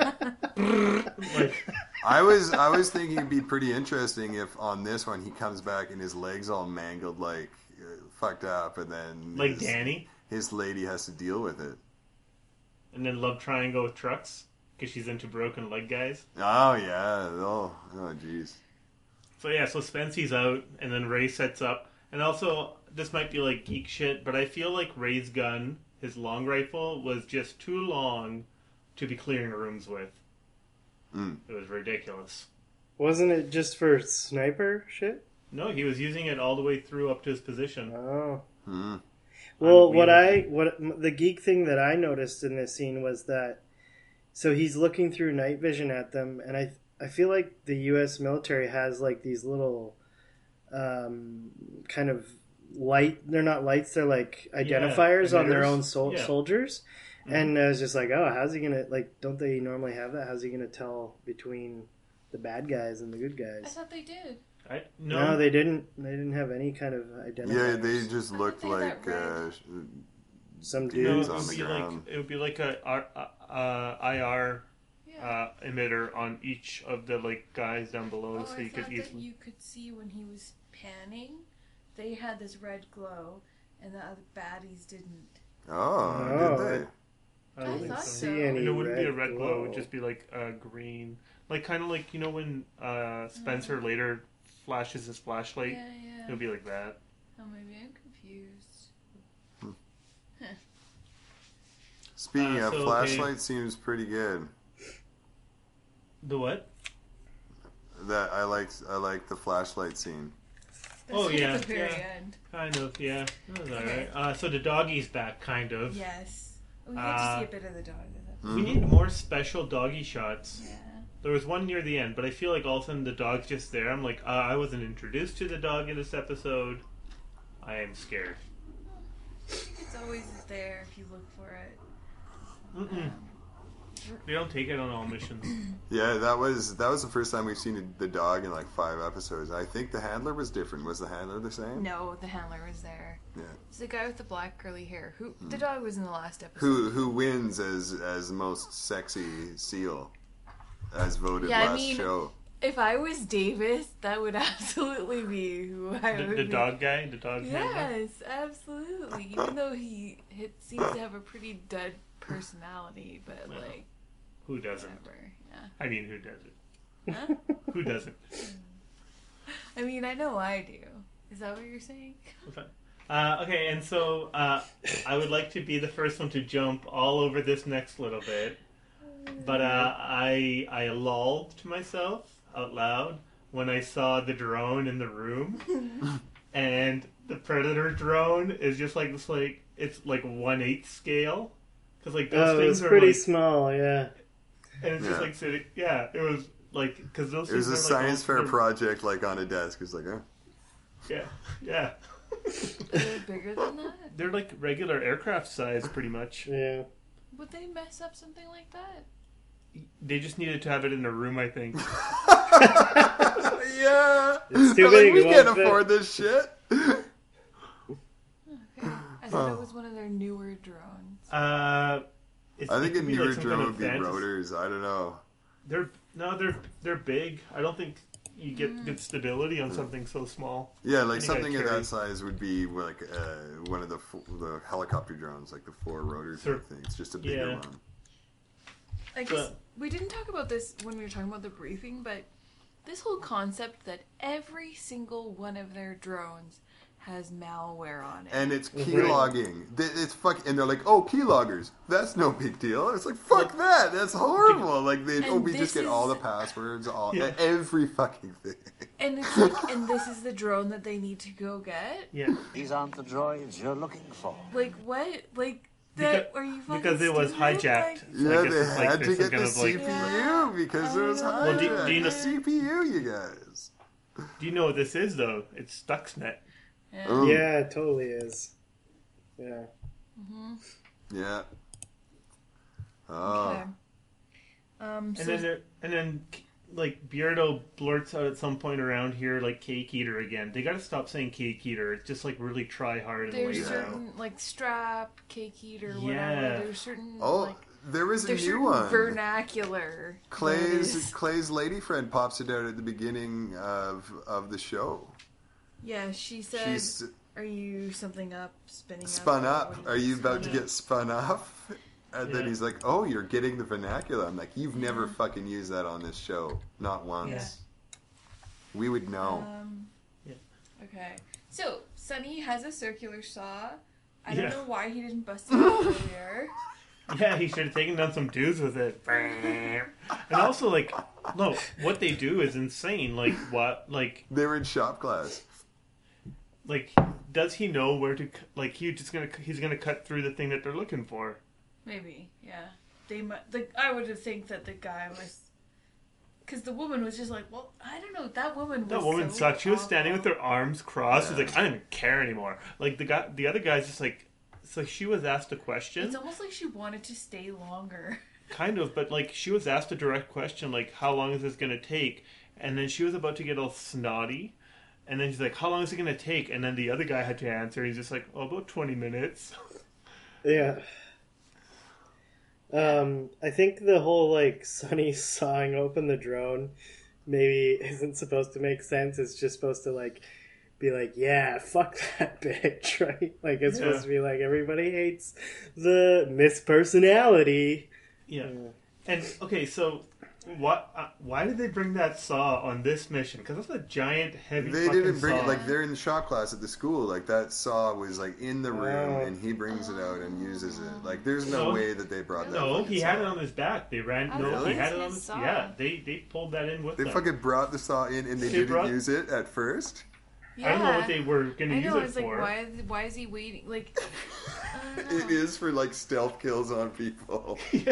I was thinking it'd be pretty interesting if on this one he comes back and his leg's all mangled, like fucked up, and then like Danny, his lady has to deal with it. And then love triangle with trucks because she's into broken leg guys. Oh yeah. Oh jeez. So Spency's out, and then Ray sets up, and also this might be like geek shit, but I feel like Ray's gun, his long rifle, was just too long to be clearing rooms with. It was ridiculous. Wasn't it just for sniper shit? No, he was using it all the way through up to his position. Oh. Well, what the geek thing that I noticed in this scene was that, so he's looking through night vision at them, and I feel like the U.S. military has like these little kind of light. They're not lights. They're like identifiers on their own soldiers. And I was just like, oh, how's he gonna, like, don't they normally have that? How's he gonna tell between the bad guys and the good guys? I thought they did. No, they didn't. They didn't have any kind of identifiers. Yeah, they just looked like some dudes on the ground. It would be like a IR emitter on each of the like guys down below, so you could easily. You could see when he was panning, they had this red glow, and the other baddies didn't. Oh, did they? I don't thought so. so. And it wouldn't be a red glow; it would just be like a green, like kind of like when Spencer later flashes his flashlight. Yeah. It would be like that. Oh, maybe I'm confused. Speaking of, flashlight seems pretty good. The what? That I like the flashlight scene. At the very end. Kind of, yeah. That was alright. So the doggy's back, kind of. Yes. We had to see a bit of the dog. We need more special doggy shots. Yeah. There was one near the end, but I feel like all of a sudden the dog's just there. I'm like, I wasn't introduced to the dog in this episode. I am scared. It's always there if you look for it. They don't take it on all missions. Yeah, that was the first time we've seen the dog in like 5 episodes. I think the handler was different. Was the handler the same? No, the handler was there. Yeah. It's the guy with the black curly hair. The dog was in the last episode. Who wins as most sexy seal, as voted last show. If I was Davis, that would absolutely be who I would be. The dog guy? The dog handler? Yes, absolutely. Even though he seems to have a pretty dud personality, but like... Who doesn't? Whatever, yeah. I mean, who doesn't? Huh? Who doesn't? I mean, I know I do. Is that what you're saying? Okay, and so I would like to be the first one to jump all over this next little bit. But I lulled to myself out loud when I saw the drone in the room. and the Predator drone is just like this, like it's like 1/8 scale, because like those things it's are pretty like, small, yeah. and it's just like sitting, it was like because those. It was things a are, like, science fair project, like on a desk. It's like, yeah. They're bigger than that? They're like regular aircraft size, pretty much. Yeah. Would they mess up something like that? They just needed to have it in a room, I think. yeah. It's too Like, big. we It can't won't fit. afford this shit. Okay. I thought it was one of their newer drones. I think it a could be, newer like, some drone kind would of be fantasy. rotors. I don't know. They're big. I don't think you get good stability on something so small. Yeah, like You gotta something of carry- that size would be like one of the helicopter drones, like the 4 rotors Sure. type thing. It's just a bigger Yeah. one. I guess we didn't talk about this when we were talking about the briefing, but this whole concept that every single one of their drones has malware on it. And it's keylogging. It's and they're like, oh, keyloggers. That's no big deal. It's like, fuck that. That's horrible. Like, we just get all the passwords, every fucking thing. And it's like, and this is the drone that they need to go get? Yeah. These aren't the droids you're looking for. Like, what? Like, are you fucking because it was stupid? hijacked. Like, So I Yeah, guess they it's like had there's to some get the kind of, like- CPU because it was hijacked. Well, do you know- The CPU, you guys. Do you know what this is, though? It's Stuxnet. Yeah, it totally is. Yeah. Yeah. Oh. Okay. And then like Beardo blurts out at some point around here like Cake Eater again. They got to stop saying Cake Eater. It's just like really try hard. There's certain like strap, cake eater, whatever. Yeah. There's certain There was a there's new certain one. vernacular. Clay's lady friend pops it out at the beginning of the show. Yeah, she said, She's "Are you something up, spinning spun up? up. Are you about to get spun up?" And then Yeah. he's like, "Oh, you're getting the vernacular." I'm like, "You've never fucking used that on this show, not once. Yeah. We would know." Okay, so Sonny has a circular saw. I don't Yeah. know why he didn't bust it out earlier. Yeah, he should have taken down some dudes with it. And also, like, no, what they do is insane. Like, what, like they were in shop class. Like, does he know where to? Like, he's gonna cut through the thing that they're looking for. Maybe, yeah. I would have think that the guy was, because the woman was just like, well, I don't know. That woman so sucked. She was standing awful. with her arms crossed. She's like, I don't even care anymore. Like the other guy's just like, it's like she was asked a question. It's almost like she wanted to stay longer. Kind of, but like she was asked a direct question, like, how long is this gonna take? And then she was about to get all snotty. And then she's like, how long is it going to take? And then the other guy had to answer. He's just like, oh, about 20 minutes. Yeah. I think the whole, like, Sonny sawing open the drone maybe isn't supposed to make sense. It's just supposed to, like, be like, yeah, fuck that bitch, right? Like, it's supposed to be like, everybody hates the Miss Personality. Yeah. And, okay, so... why did they bring that saw on this mission? Because that's a giant, heavy They fucking didn't bring saw. it, like, they're in the shop class at the school. Like, that saw was, like, in the room, and he brings it out and uses it. Like, there's no way that they brought that. No, fucking he saw. had it on his back. They ran... No, Really? he had it on His his... saw. Yeah, they pulled that in with They them. fucking brought the saw in, and they didn't use it at first. I don't know what they were going to use I it was for. like, why is he waiting? Like, It is for, like, stealth kills on people. and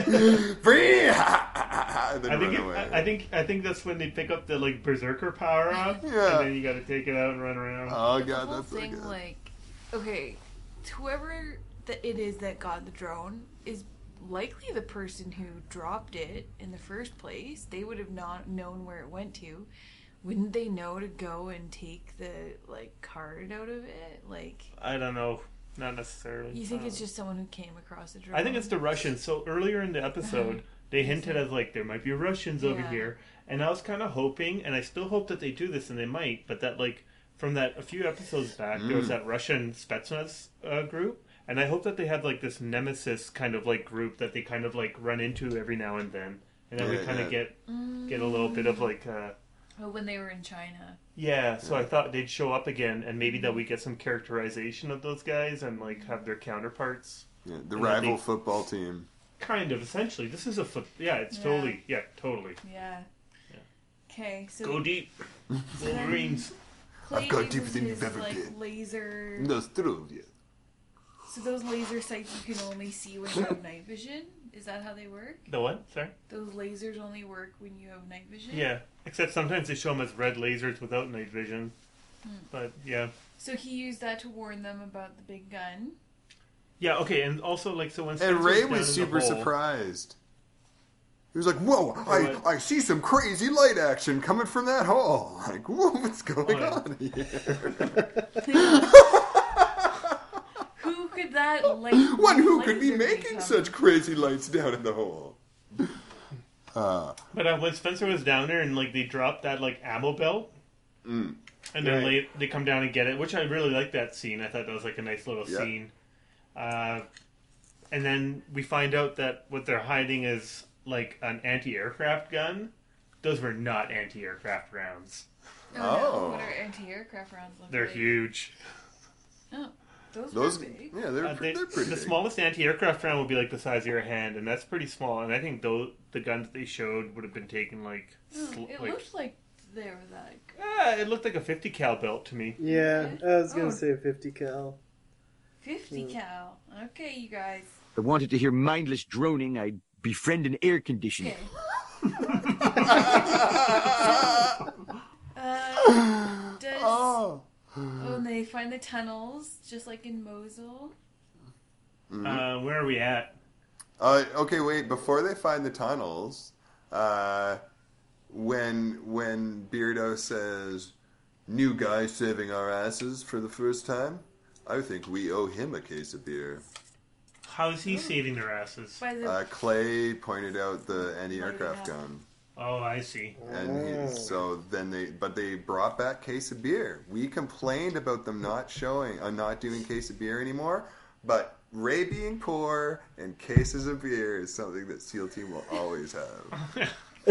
then run away. I think that's when they pick up the like berserker power up, Yeah. and then you got to take it out and run around. Oh the god, whole that's so thing, good. like, okay, whoever it is that got the drone is likely the person who dropped it in the first place. They would have not known where it went to. Wouldn't they know to go and take the like card out of it? Like, I don't know, not necessarily. you think it's just someone who came across a drone? I think it's the Russians. So earlier in the episode, they hinted as like there might be Russians over Yeah. here, and I was kind of hoping, and I still hope that they do this, and they might, but that like from that a few episodes back, there was that Russian Spetsnaz group, and I hope that they have like this nemesis kind of like group that they kind of like run into every now and then, and then we kind of get a little bit of like. Oh, when they were in China. Yeah, so I thought they'd show up again, and maybe that we get some characterization of those guys and like have their counterparts. Yeah, the And rival football team. Kind of, essentially. This is a foot. Yeah, it's Yeah. totally. Yeah. Okay, so Go deep, Wolverines. Clay I've got uses deeper than his, you've ever like, been. laser. Those through you. So those laser sights you can only see when you have night vision? Is that how they work? The what? Sorry? Those lasers only work when you have night vision? Yeah, except sometimes they show them as red lasers without night vision. But, yeah. So he used that to warn them about the big gun. Yeah, okay, and also, like, so when And Spencer's Ray down was in the super hole- surprised. He was like, "Whoa! I see some crazy light action coming from that hole. Like, whoa, what's going on here?" Who could that light? One who could be laser making become? such crazy lights down in the hole. But when Spencer was down there and, like, they dropped that, like, ammo belt, and then Right. they come down and get it, which I really liked that scene. I thought that was, like, a nice little Yeah. scene. And then we find out that what they're hiding is, like, an anti-aircraft gun. Those were not anti-aircraft rounds. Oh, no. What are anti-aircraft rounds look They're like? huge. Oh, those were big. Yeah, they're pretty The big. smallest anti-aircraft round would be like the size of your hand, and that's pretty small. And I think the guns they showed would have been taken like. It looked like they were like. It looked like a 50 cal belt to me. Yeah, I was gonna Oh. say 50 cal. 50 cal. Okay, you guys. If I wanted to hear mindless droning, I'd befriend an air conditioner. And they find the tunnels, just like in Mosul. Where are we at? Okay, wait. Before they find the tunnels, when Beardo says, "New guy saving our asses for the first time," I think we owe him a case of beer. How is he saving their asses? Clay pointed out the anti-aircraft gun. Oh, I see. And they brought back case of beer. We complained about them not doing case of beer anymore, but Ray being poor and cases of beer is something that SEAL Team will always have.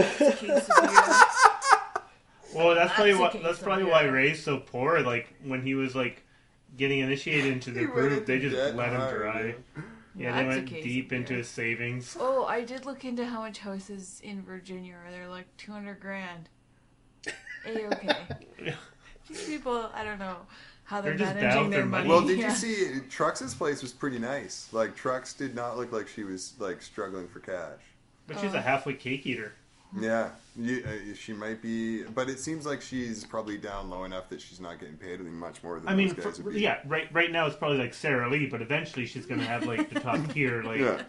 Well, that's probably That's a case of why beer. Ray's so poor. Like when he was like getting initiated into the group, they just dead let him hard, dry. Yeah, That's they a went case deep of into beer. his savings. Oh, I did look into how much houses in Virginia are. They're like $200,000. A-okay. These people, I don't know how they're just managing down their their money. money. Well, did Yeah. you see Trucks' place was pretty nice. Like Trucks did not look like she was like struggling for cash. But she's a halfway cake eater. Yeah, she might be, but it seems like she's probably down low enough that she's not getting paid anything much more than I mean, those guys would be. yeah, right now it's probably like Sarah Lee, but eventually she's gonna have like the top tier. Like, Yeah.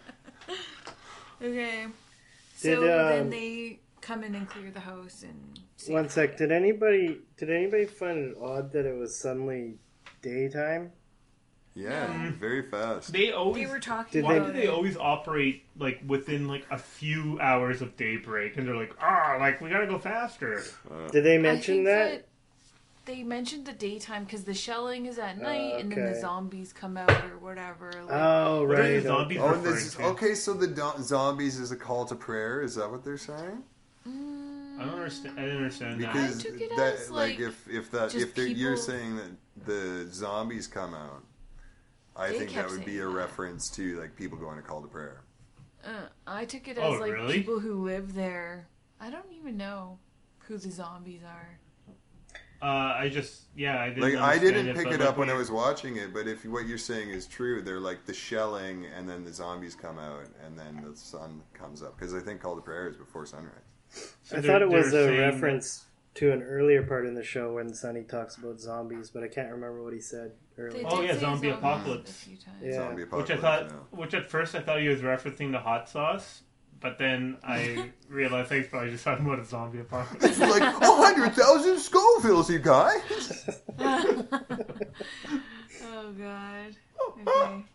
Okay. Did, So then they come in and clear the house and. save One the sec. Did anybody find it odd that it was suddenly daytime? Yeah, very fast. they always were talking Why about do they it. always operate like within like a few hours of daybreak? And they're like, like we gotta go faster. Did they I mention think that? They mentioned the daytime because the shelling is at night, and then the okay. zombies come out or whatever. Like, Oh, What are right. the zombies Oh, referring this, to? okay, so the zombies is a call to prayer. Is that what they're saying? I don't understand. I didn't understand Because I took it that, as, like, just you're people- saying that the zombies come out, I They think that kept would be saying a that. reference to like people going to call to prayer. I took it Oh, as like really? people who live there. I don't even know who the zombies are. I didn't. Like I understand didn't pick but, it like, up when I was watching it, but if what you're saying is true, they're like the shelling, and then the zombies come out, and then the sun comes up. Because I think call to prayer is before sunrise. So I they're- thought it was they're a saying that- reference to an earlier part in the show when Sonny talks about zombies, but I can't remember what he said earlier. Oh yeah, say zombie zombies apocalypse. a few times. Yeah. Zombie Which I apocalypse. thought, which at first I thought he was referencing the hot sauce, but then I realized he's probably just talking about a zombie apocalypse. It's like 100,000 Scovilles, you guys. Oh god. Okay.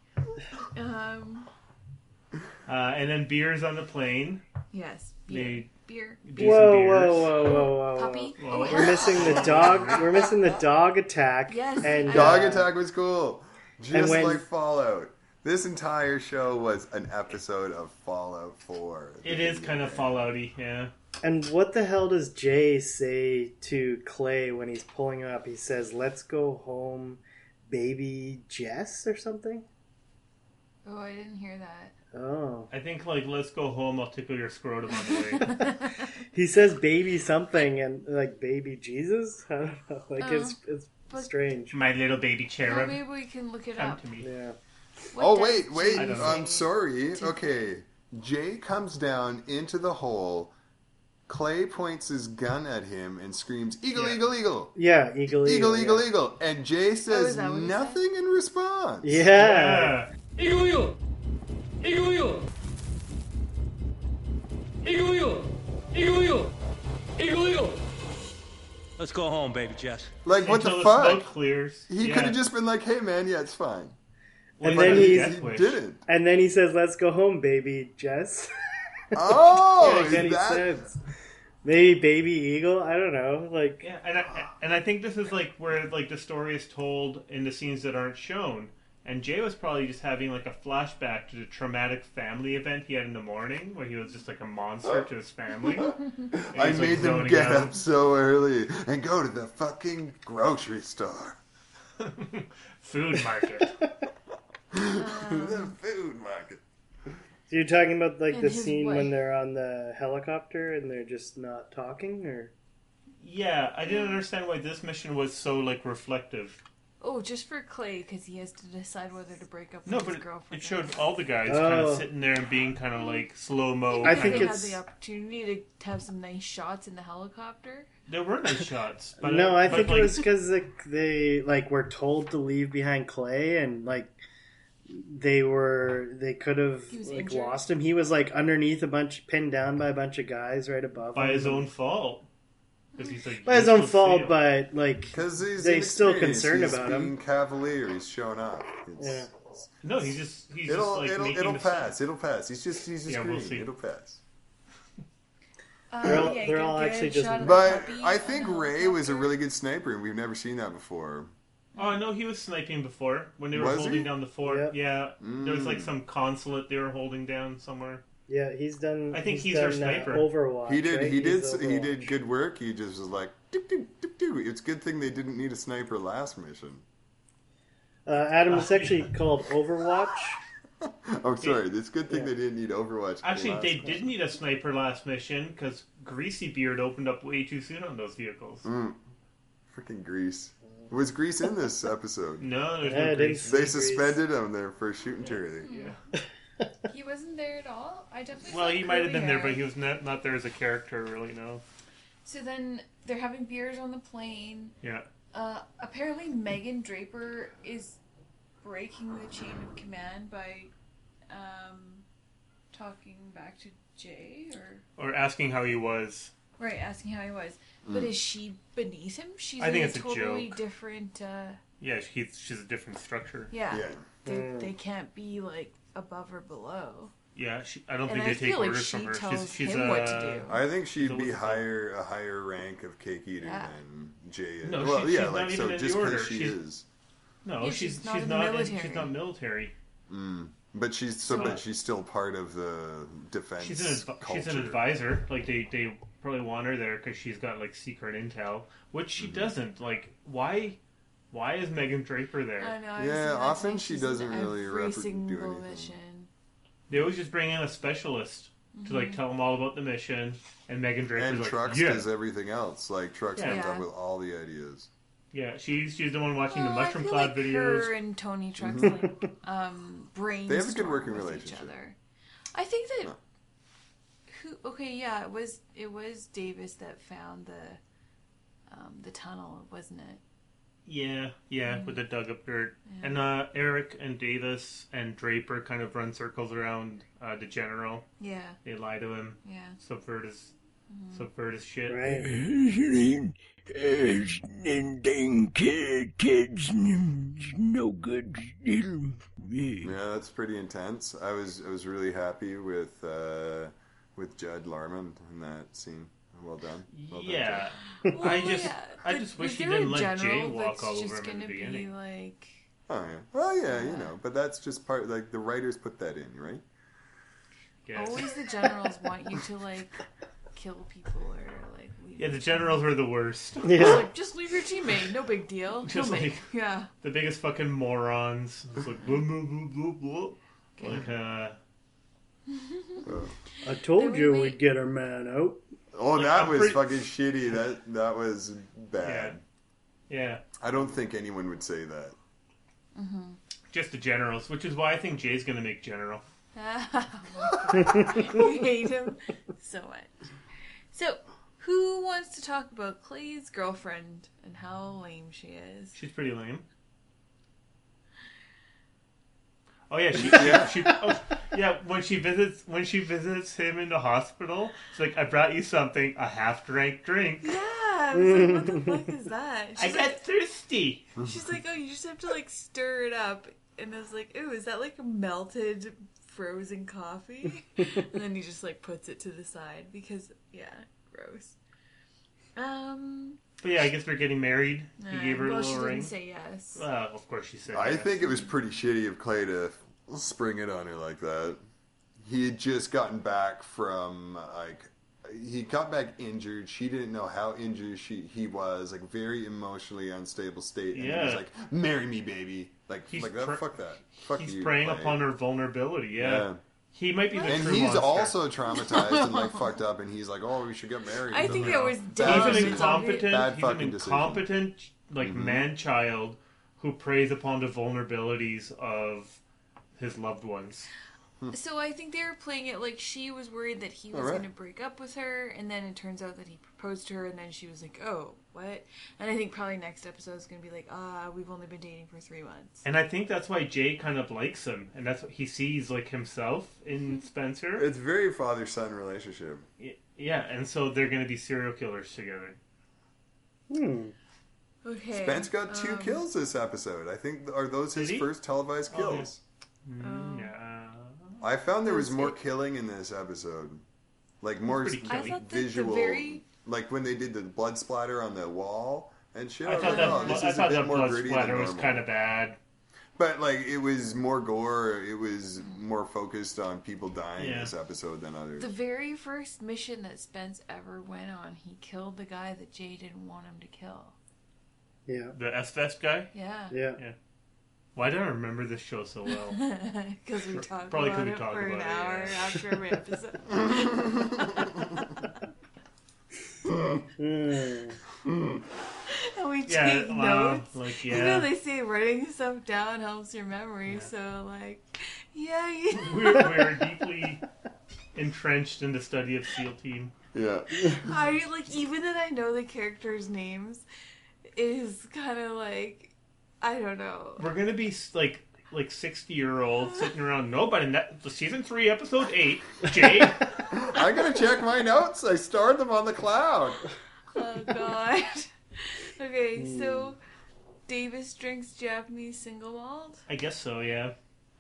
And then beer's on the plane. Yes. Beer. They Beer. beat some Whoa, beers. whoa. Puppy. Whoa. We're missing the dog. We're missing the dog attack. Yes, and Dog Attack was cool. Just when- like Fallout. This entire show was an episode of Fallout 4. It is kind of Fallout-y, yeah. And what the hell does Jay say to Clay when he's pulling up? He says, "Let's go home, baby Jess," or something. Oh, I didn't hear that. Oh. I think, like, let's go home, I'll tickle your scrotum on the way. He says baby something and, like, baby Jesus? I don't know. Like, it's strange. My little baby cherub. Well, maybe we can look it Come up. to me. Yeah. Wait. I don't know. I'm sorry. Okay. Jay comes down into the hole. Clay points his gun at him and screams, "Eagle, eagle, eagle!" Yeah, eagle, eagle, eagle. eagle. And Jay says nothing in response. Yeah. Eagle, eagle! Eagle, eagle! Eagle, eagle! Eagle, eagle! Eagle, eagle! Let's go home, baby Jess. Like, what Until the the fuck? smoke clears. He could have just been like, "Hey, man, yeah, it's fine." And Like then a he death wish. didn't. And then he says, "Let's go home, baby Jess." Oh, yeah, then is he that... says, maybe baby eagle. I don't know. Like, Yeah, and I think this is like where like the story is told in the scenes that aren't shown. And Jay was probably just having like a flashback to the traumatic family event he had in the morning, where he was just like a monster to his family. I made them get up so early and go to the fucking grocery store. Food market. The food market. so you're talking about like And the his scene wife. when they're on the helicopter and they're just not talking, or Yeah, I didn't understand why this mission was so like reflective. Oh, just for Clay, because he has to decide whether to break up with No, his but girlfriend. it showed all the guys kind Oh. of sitting there and being kind of like slow mo. I think they it's- had the opportunity to have some nice shots in the helicopter. There were nice shots, but no, I but, think like, it was because they like were told to leave behind Clay, and like they could have He was like injured. lost him. He was like underneath pinned down by a bunch of guys right above by him. his own fault. 'Cause he's, like, By his own useless fault, fail. but like Because he's they still inexperienced. concerned He's about being him. cavalier. He's showing up. Yeah. No, he's just It'll like making it'll mistakes. pass. It'll pass. He's just Yeah, we'll green. see. It'll pass. They're all actually just- shot of the But puppy I on think the Ray was a helicopter. really good sniper, and we've never seen that before. Oh no, he was sniping before when they were Was he? holding down the fort. Yeah. Yeah, there was like some consulate they were holding down somewhere. Yeah, he's done. I think he's done, their sniper. Overwatch. He did. right? He did. He's He Overwatch. did good work. He just was like, "Doo, doo, doo, doo." It's a good thing they didn't need a sniper last mission. Adam, it's actually called Overwatch. Oh, sorry. It's a good thing they didn't need Overwatch. Actually, last they mission. did need a sniper last mission because Greasy Beard opened up way too soon on those vehicles. Freaking Grease. Was Grease in this episode? No, there's Yeah, I no didn't Grease. see They Grease. suspended him there for shooting Turley. Yeah. He wasn't there at all? I definitely Well, saw he might have been there, curly but he hair. was not there as a character, really. No. So then they're having beers on the plane. Yeah. Apparently Megan Draper is breaking the chain of command by talking back to Jay, or asking how he was. right, asking how he was. But is she beneath him? She's I think in it's a totally joke. different. Yeah, she's a different structure. Yeah, Yeah. they can't be like above or below. Yeah, I don't And think I they take feel like orders she from her. tells She's him what to do. I think she'd be Those- a higher rank of cake eater Yeah. than Jay is. No, well, she's yeah, not like even so in the just order. because she She's- is. No, Yeah, she's she's not in the not military. she's not military. But she's still part of the defense. She's an culture. advisor. Like they probably want her there because she's got like secret intel, which she doesn't. Like why is Megan Draper there? I know. I Yeah, was gonna often say she she's doesn't in really every do single anything. mission. They always just bring in a specialist to like tell them all about the mission, and Megan Draper's And like, Trucks yeah, does everything else. Like Trucks comes Yeah. up with all the ideas. yeah. She's the one watching the Well, Mushroom I feel Cloud like videos. her and Tony Trucks like brainstorm They have a good working with relationship. Each other. I think that it was Davis that found the tunnel, wasn't it? Yeah, with the dug up dirt. And Eric and Davis and Draper kind of run circles around the general. Yeah. They lie to him. Yeah. Subvert his shit. Right. Dang kids, no good. Yeah, that's pretty intense. I was really happy with Judd Larman in that scene. Well done. Well done, Yeah. Judd. I just wish he didn't let Jay walk all over him in the Be beginning. like, Oh yeah. Well, yeah, you know, but that's just part. Like the writers put that in, right? Yes. always the generals want you to like kill people or like leave. Yeah, the generals are the worst. It's like, just leave your teammate, no big deal. Just He'll like yeah. the biggest fucking morons. It's like blah, blah, blah, blah, blah. Like, I told you we'd get our man out. Oh, that was fucking shitty. That was bad. Yeah. I don't think anyone would say that. Mm-hmm. Just the generals, which is why I think Jay's going to make general. You hate him so much. So, who wants to talk about Clay's girlfriend and how lame she is? She's pretty lame. Oh yeah, when she visits him in the hospital, she's like, "I brought you something, a half-drank drink." Yeah, I was like, what the fuck is that? I got thirsty. She's like, "Oh, you just have to like stir it up," and I was like, "Ooh, is that like a melted frozen coffee?" And then he just like puts it to the side because gross. But yeah, I guess they're getting married. He gave her a little she ring. Didn't say yes. Well, of course she said I yes. think it was pretty shitty of Clay to spring it on her like that. He had just gotten back from, he got back injured. She didn't know how injured he was, like, very emotionally unstable state. And he was like, marry me, baby. Like that, fuck that. Fuck he's you, preying Clay. upon her vulnerability, yeah. He might be the and true he's monster. also traumatized and like fucked up, and he's like, "Oh, we should get married." I think it was dumb. He's an incompetent, decision. like man-child who preys upon the vulnerabilities of his loved ones. So I think they were playing it like she was worried that he was going to break up with her, and then it turns out that he proposed to her, and then she was like, "Oh, what?" And I think probably next episode is going to be like, we've only been dating for 3 months." And I think that's why Jay kind of likes him, and that's what he sees like himself in Spencer. It's very father-son relationship. Yeah, and so they're going to be serial killers together. Okay. Spence got 2 kills this episode. I think are those his first televised kills? I found there was more killing in this episode, like more visual. Like when they did the blood splatter on the wall and shit. I thought that blood splatter was kind of bad. But like it was more gore. It was more focused on people dying this episode than others. The very first mission that Spence ever went on, he killed the guy that Jay didn't want him to kill. Yeah. The S-Vest guy? Yeah. Why do I remember this show so well? Because we talked Probably about we it talked for an about hour after every episode. And we take notes. Like, You know, they say writing stuff down helps your memory. So, like, we're deeply entrenched in the study of SEAL Team. Yeah. I like even that I know the characters' names is kind of like I don't know. We're gonna be like 60-year-olds sitting around. No, but in season 3, episode 8, Jay. I'm gonna check my notes. I stored them on the cloud. Oh God. Okay, so Davis drinks Japanese single malt. I guess so. Yeah.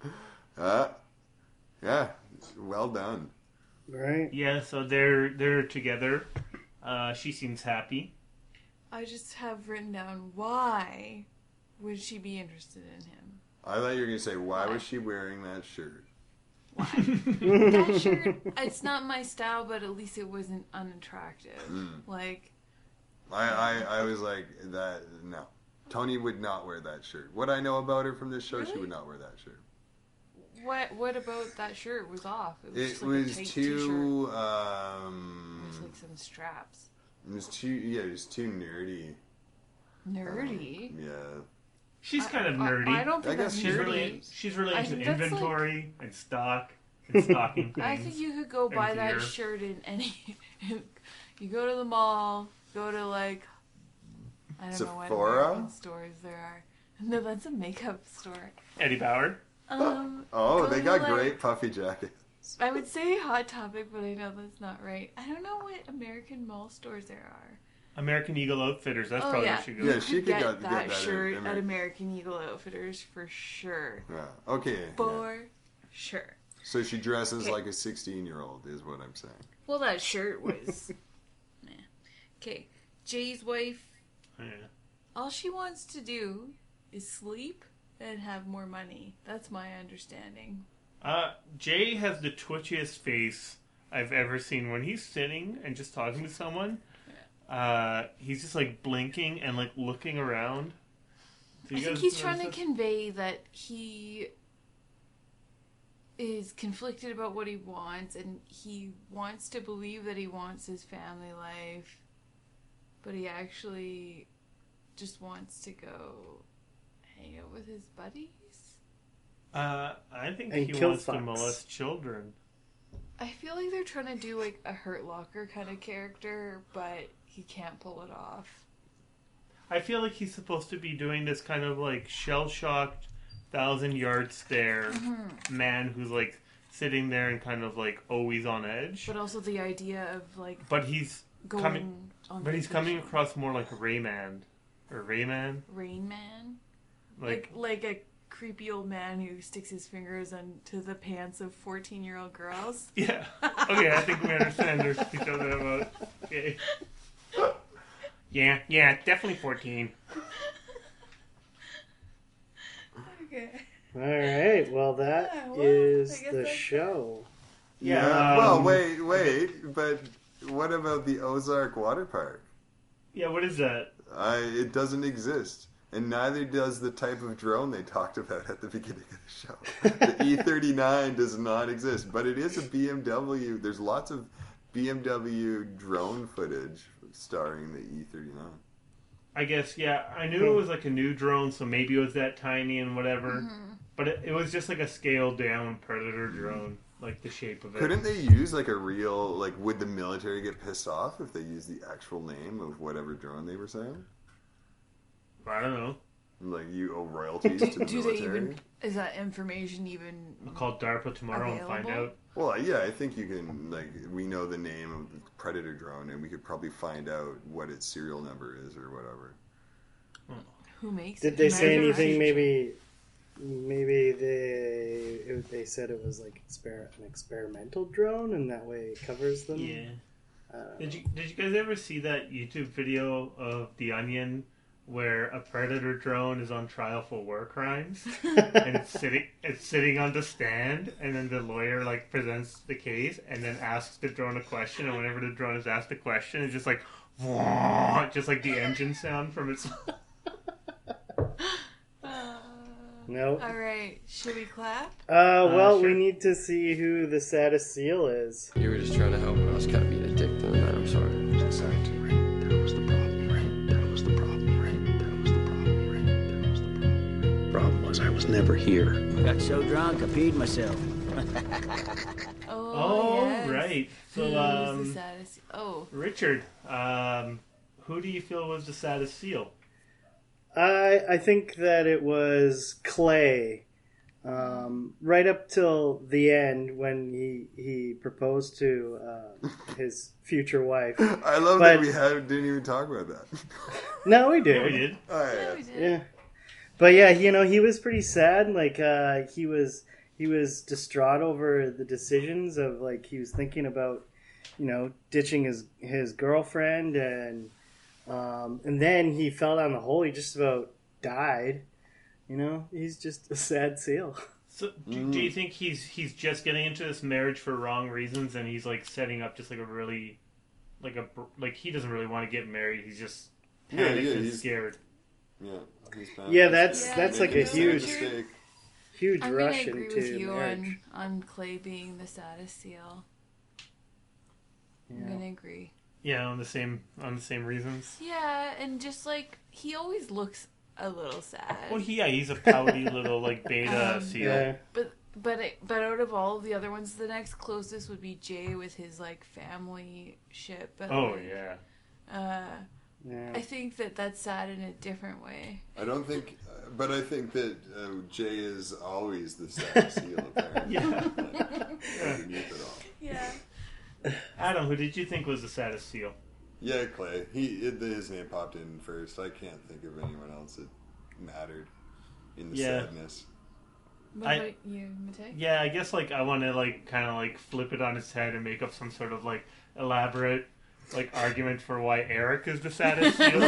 Yeah. Well done. Right. Yeah. So they're together. She seems happy. I just have written down why would she be interested in him? I thought you were going to say, why was she wearing that shirt? Why? That shirt, it's not my style, but at least it wasn't unattractive. Like, I was like, that, no. Tony would not wear that shirt. What I know about her from this show, she would not wear that shirt. What about that shirt was off? It was, it was like a tight too, t-shirt. It was like some straps. It was too nerdy. Nerdy? Yeah. She's kind of nerdy. I don't think that's she's nerdy. She's really into inventory and stock and stocking things. I think you could go buy that gear. shirt in any... You go to the mall, go to like... I don't know what American stores there are. No, that's a makeup store. Eddie Bauer. They got great puffy jackets. I would say Hot Topic, but I know that's not right. I don't know what American mall stores there are. American Eagle Outfitters. That's probably where she goes. Yeah, she could get that shirt at American Eagle Outfitters for sure. Yeah. Okay. For sure. So she dresses like a 16-year-old, is what I'm saying. Well, that shirt was. Okay, Jay's wife. Yeah. All she wants to do is sleep and have more money. That's my understanding. Jay has the twitchiest face I've ever seen when he's sitting and just talking to someone. He's just like blinking and like looking around. I think he's trying to convey that he is conflicted about what he wants, and he wants to believe that he wants his family life, but he actually just wants to go hang out with his buddies. I think And he kill wants to Fox. molest children. I feel like they're trying to do like a Hurt Locker kind of character, but he can't pull it off. I feel like he's supposed to be doing this kind of like shell-shocked, 1,000-yard stare man who's like sitting there and kind of like always on edge. But also the idea of like, But he's going coming. on But he's vacation. coming across more like Rayman, or Rayman. Rain Man, Like like a creepy old man who sticks his fingers into the pants of 14-year-old girls. yeah. Okay, I think we understand each other about. Okay. Yeah, definitely 14. Okay. All right. Well, that Yeah, well, is I guess the that's show. Yeah. Well, wait. But what about the Ozark Water Park? Yeah, what is that? It doesn't exist. And neither does the type of drone they talked about at the beginning of the show. The E39 does not exist, but it is a BMW. There's lots of BMW drone footage starring the E39. I guess, yeah. I knew it was like a new drone, so maybe it was that tiny and whatever. But it was just like a scaled down Predator drone, like the shape of it. Couldn't they use like a real, like, would the military get pissed off if they used the actual name of whatever drone they were saying? I don't know. Like, you owe royalties to the Do they military? even? Is that information even? I'll call DARPA tomorrow and find available? out. Well, yeah, I think you can, like, we know the name of the Predator drone, and we could probably find out what its serial number is or whatever. Who makes Did it? they say Imagine anything? if- Maybe they said it was like an experimental drone, and that way it covers them. Yeah. Did you guys ever see that YouTube video of The Onion where a Predator drone is on trial for war crimes and it's sitting on the stand, and then the lawyer like presents the case and then asks the drone a question, and whenever the drone is asked a question, it's just like just like the engine sound from its. No. All right, should we clap? Well, sure. we need to see who the saddest seal is. You were just trying to help. I was kind of being a dick to the man. I'm sorry. I'm sorry. That was the problem, right? That was the problem, right? That was the problem, right? That was the problem. The problem was I was never here. Got so drunk, I peed myself. Oh, yes. right. So, Who's the saddest? Oh, Richard, who do you feel was the saddest seal? I think that it was Clay. Right up till the end when he proposed to his future wife. I love that we didn't even talk about that. No, we did. Yeah, we did. Oh, yeah, we did. Yeah, but yeah, he was pretty sad. Like he was distraught over the decisions of, like, he was thinking about, ditching his girlfriend, and then he fell down the hole. He just about died. He's just a sad seal. So, do you think he's just getting into this marriage for wrong reasons, and he's like setting up just like a really, like he doesn't really want to get married. He's just panicked and he's scared. Yeah, he's Yeah, that's like a huge mistake. huge I'm rush gonna agree into with you marriage. on Clay being the saddest seal. I'm gonna agree. Yeah, on the same reasons. Yeah, and just like he always looks a little sad. Well, he's a pouty little like beta seal. Yeah. But out of all of the other ones, the next closest would be Jay with his like family ship. But, Oh like, yeah. Yeah. I think that's sad in a different way. I don't think, but I think that Jay is always the saddest seal, apparently. Underneath it all. Yeah. Adam, who did you think was the saddest seal? Yeah, Clay. His name popped in first. I can't think of anyone else that mattered in the sadness. What about you, Matej? Yeah, I guess like I want to like kind of like flip it on its head and make up some sort of like elaborate like argument for why Eric is the saddest seal.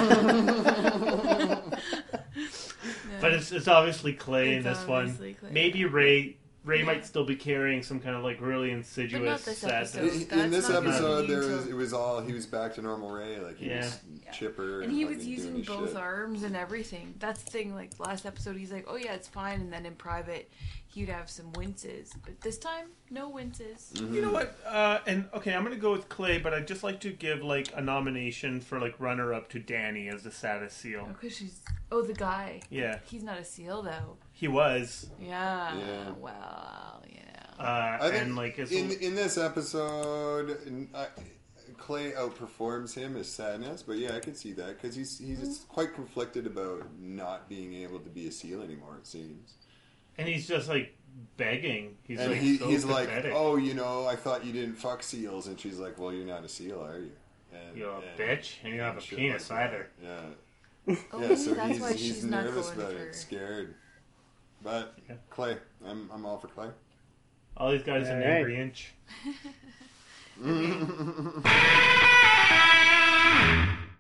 But it's obviously Clay in this one. Clay. Maybe Ray might still be carrying some kind of like really insidious this sadness. episode. In this That's not episode, gonna be it was all he was back to normal Ray. Like he was chipper, And he was fucking doing using his both shit. arms and everything. That's the thing. Like last episode, he's like, "Oh yeah, it's fine," and then in private, he'd have some winces. But this time, no winces. You know what? And okay, I'm gonna go with Clay, but I'd just like to give like a nomination for like runner-up to Danny as the saddest seal. Because she's the guy. Yeah. He's not a seal though. He was. Yeah. Yeah. Well, you know. I think and like it's in this episode, Clay outperforms him as sadness. But yeah, I can see that because he's quite conflicted about not being able to be a seal anymore. It seems. And he's just like begging. He's and like he's pathetic. like, oh, you know, I thought you didn't fuck seals, and she's like, well, you're not a seal, are you? And, You're a bitch, and you don't have a penis either. Yeah. Oh, Yeah, so that's why he's she's not nervous going about for- it, scared. But Clay, I'm all for Clay. All he's got is an All right. angry inch.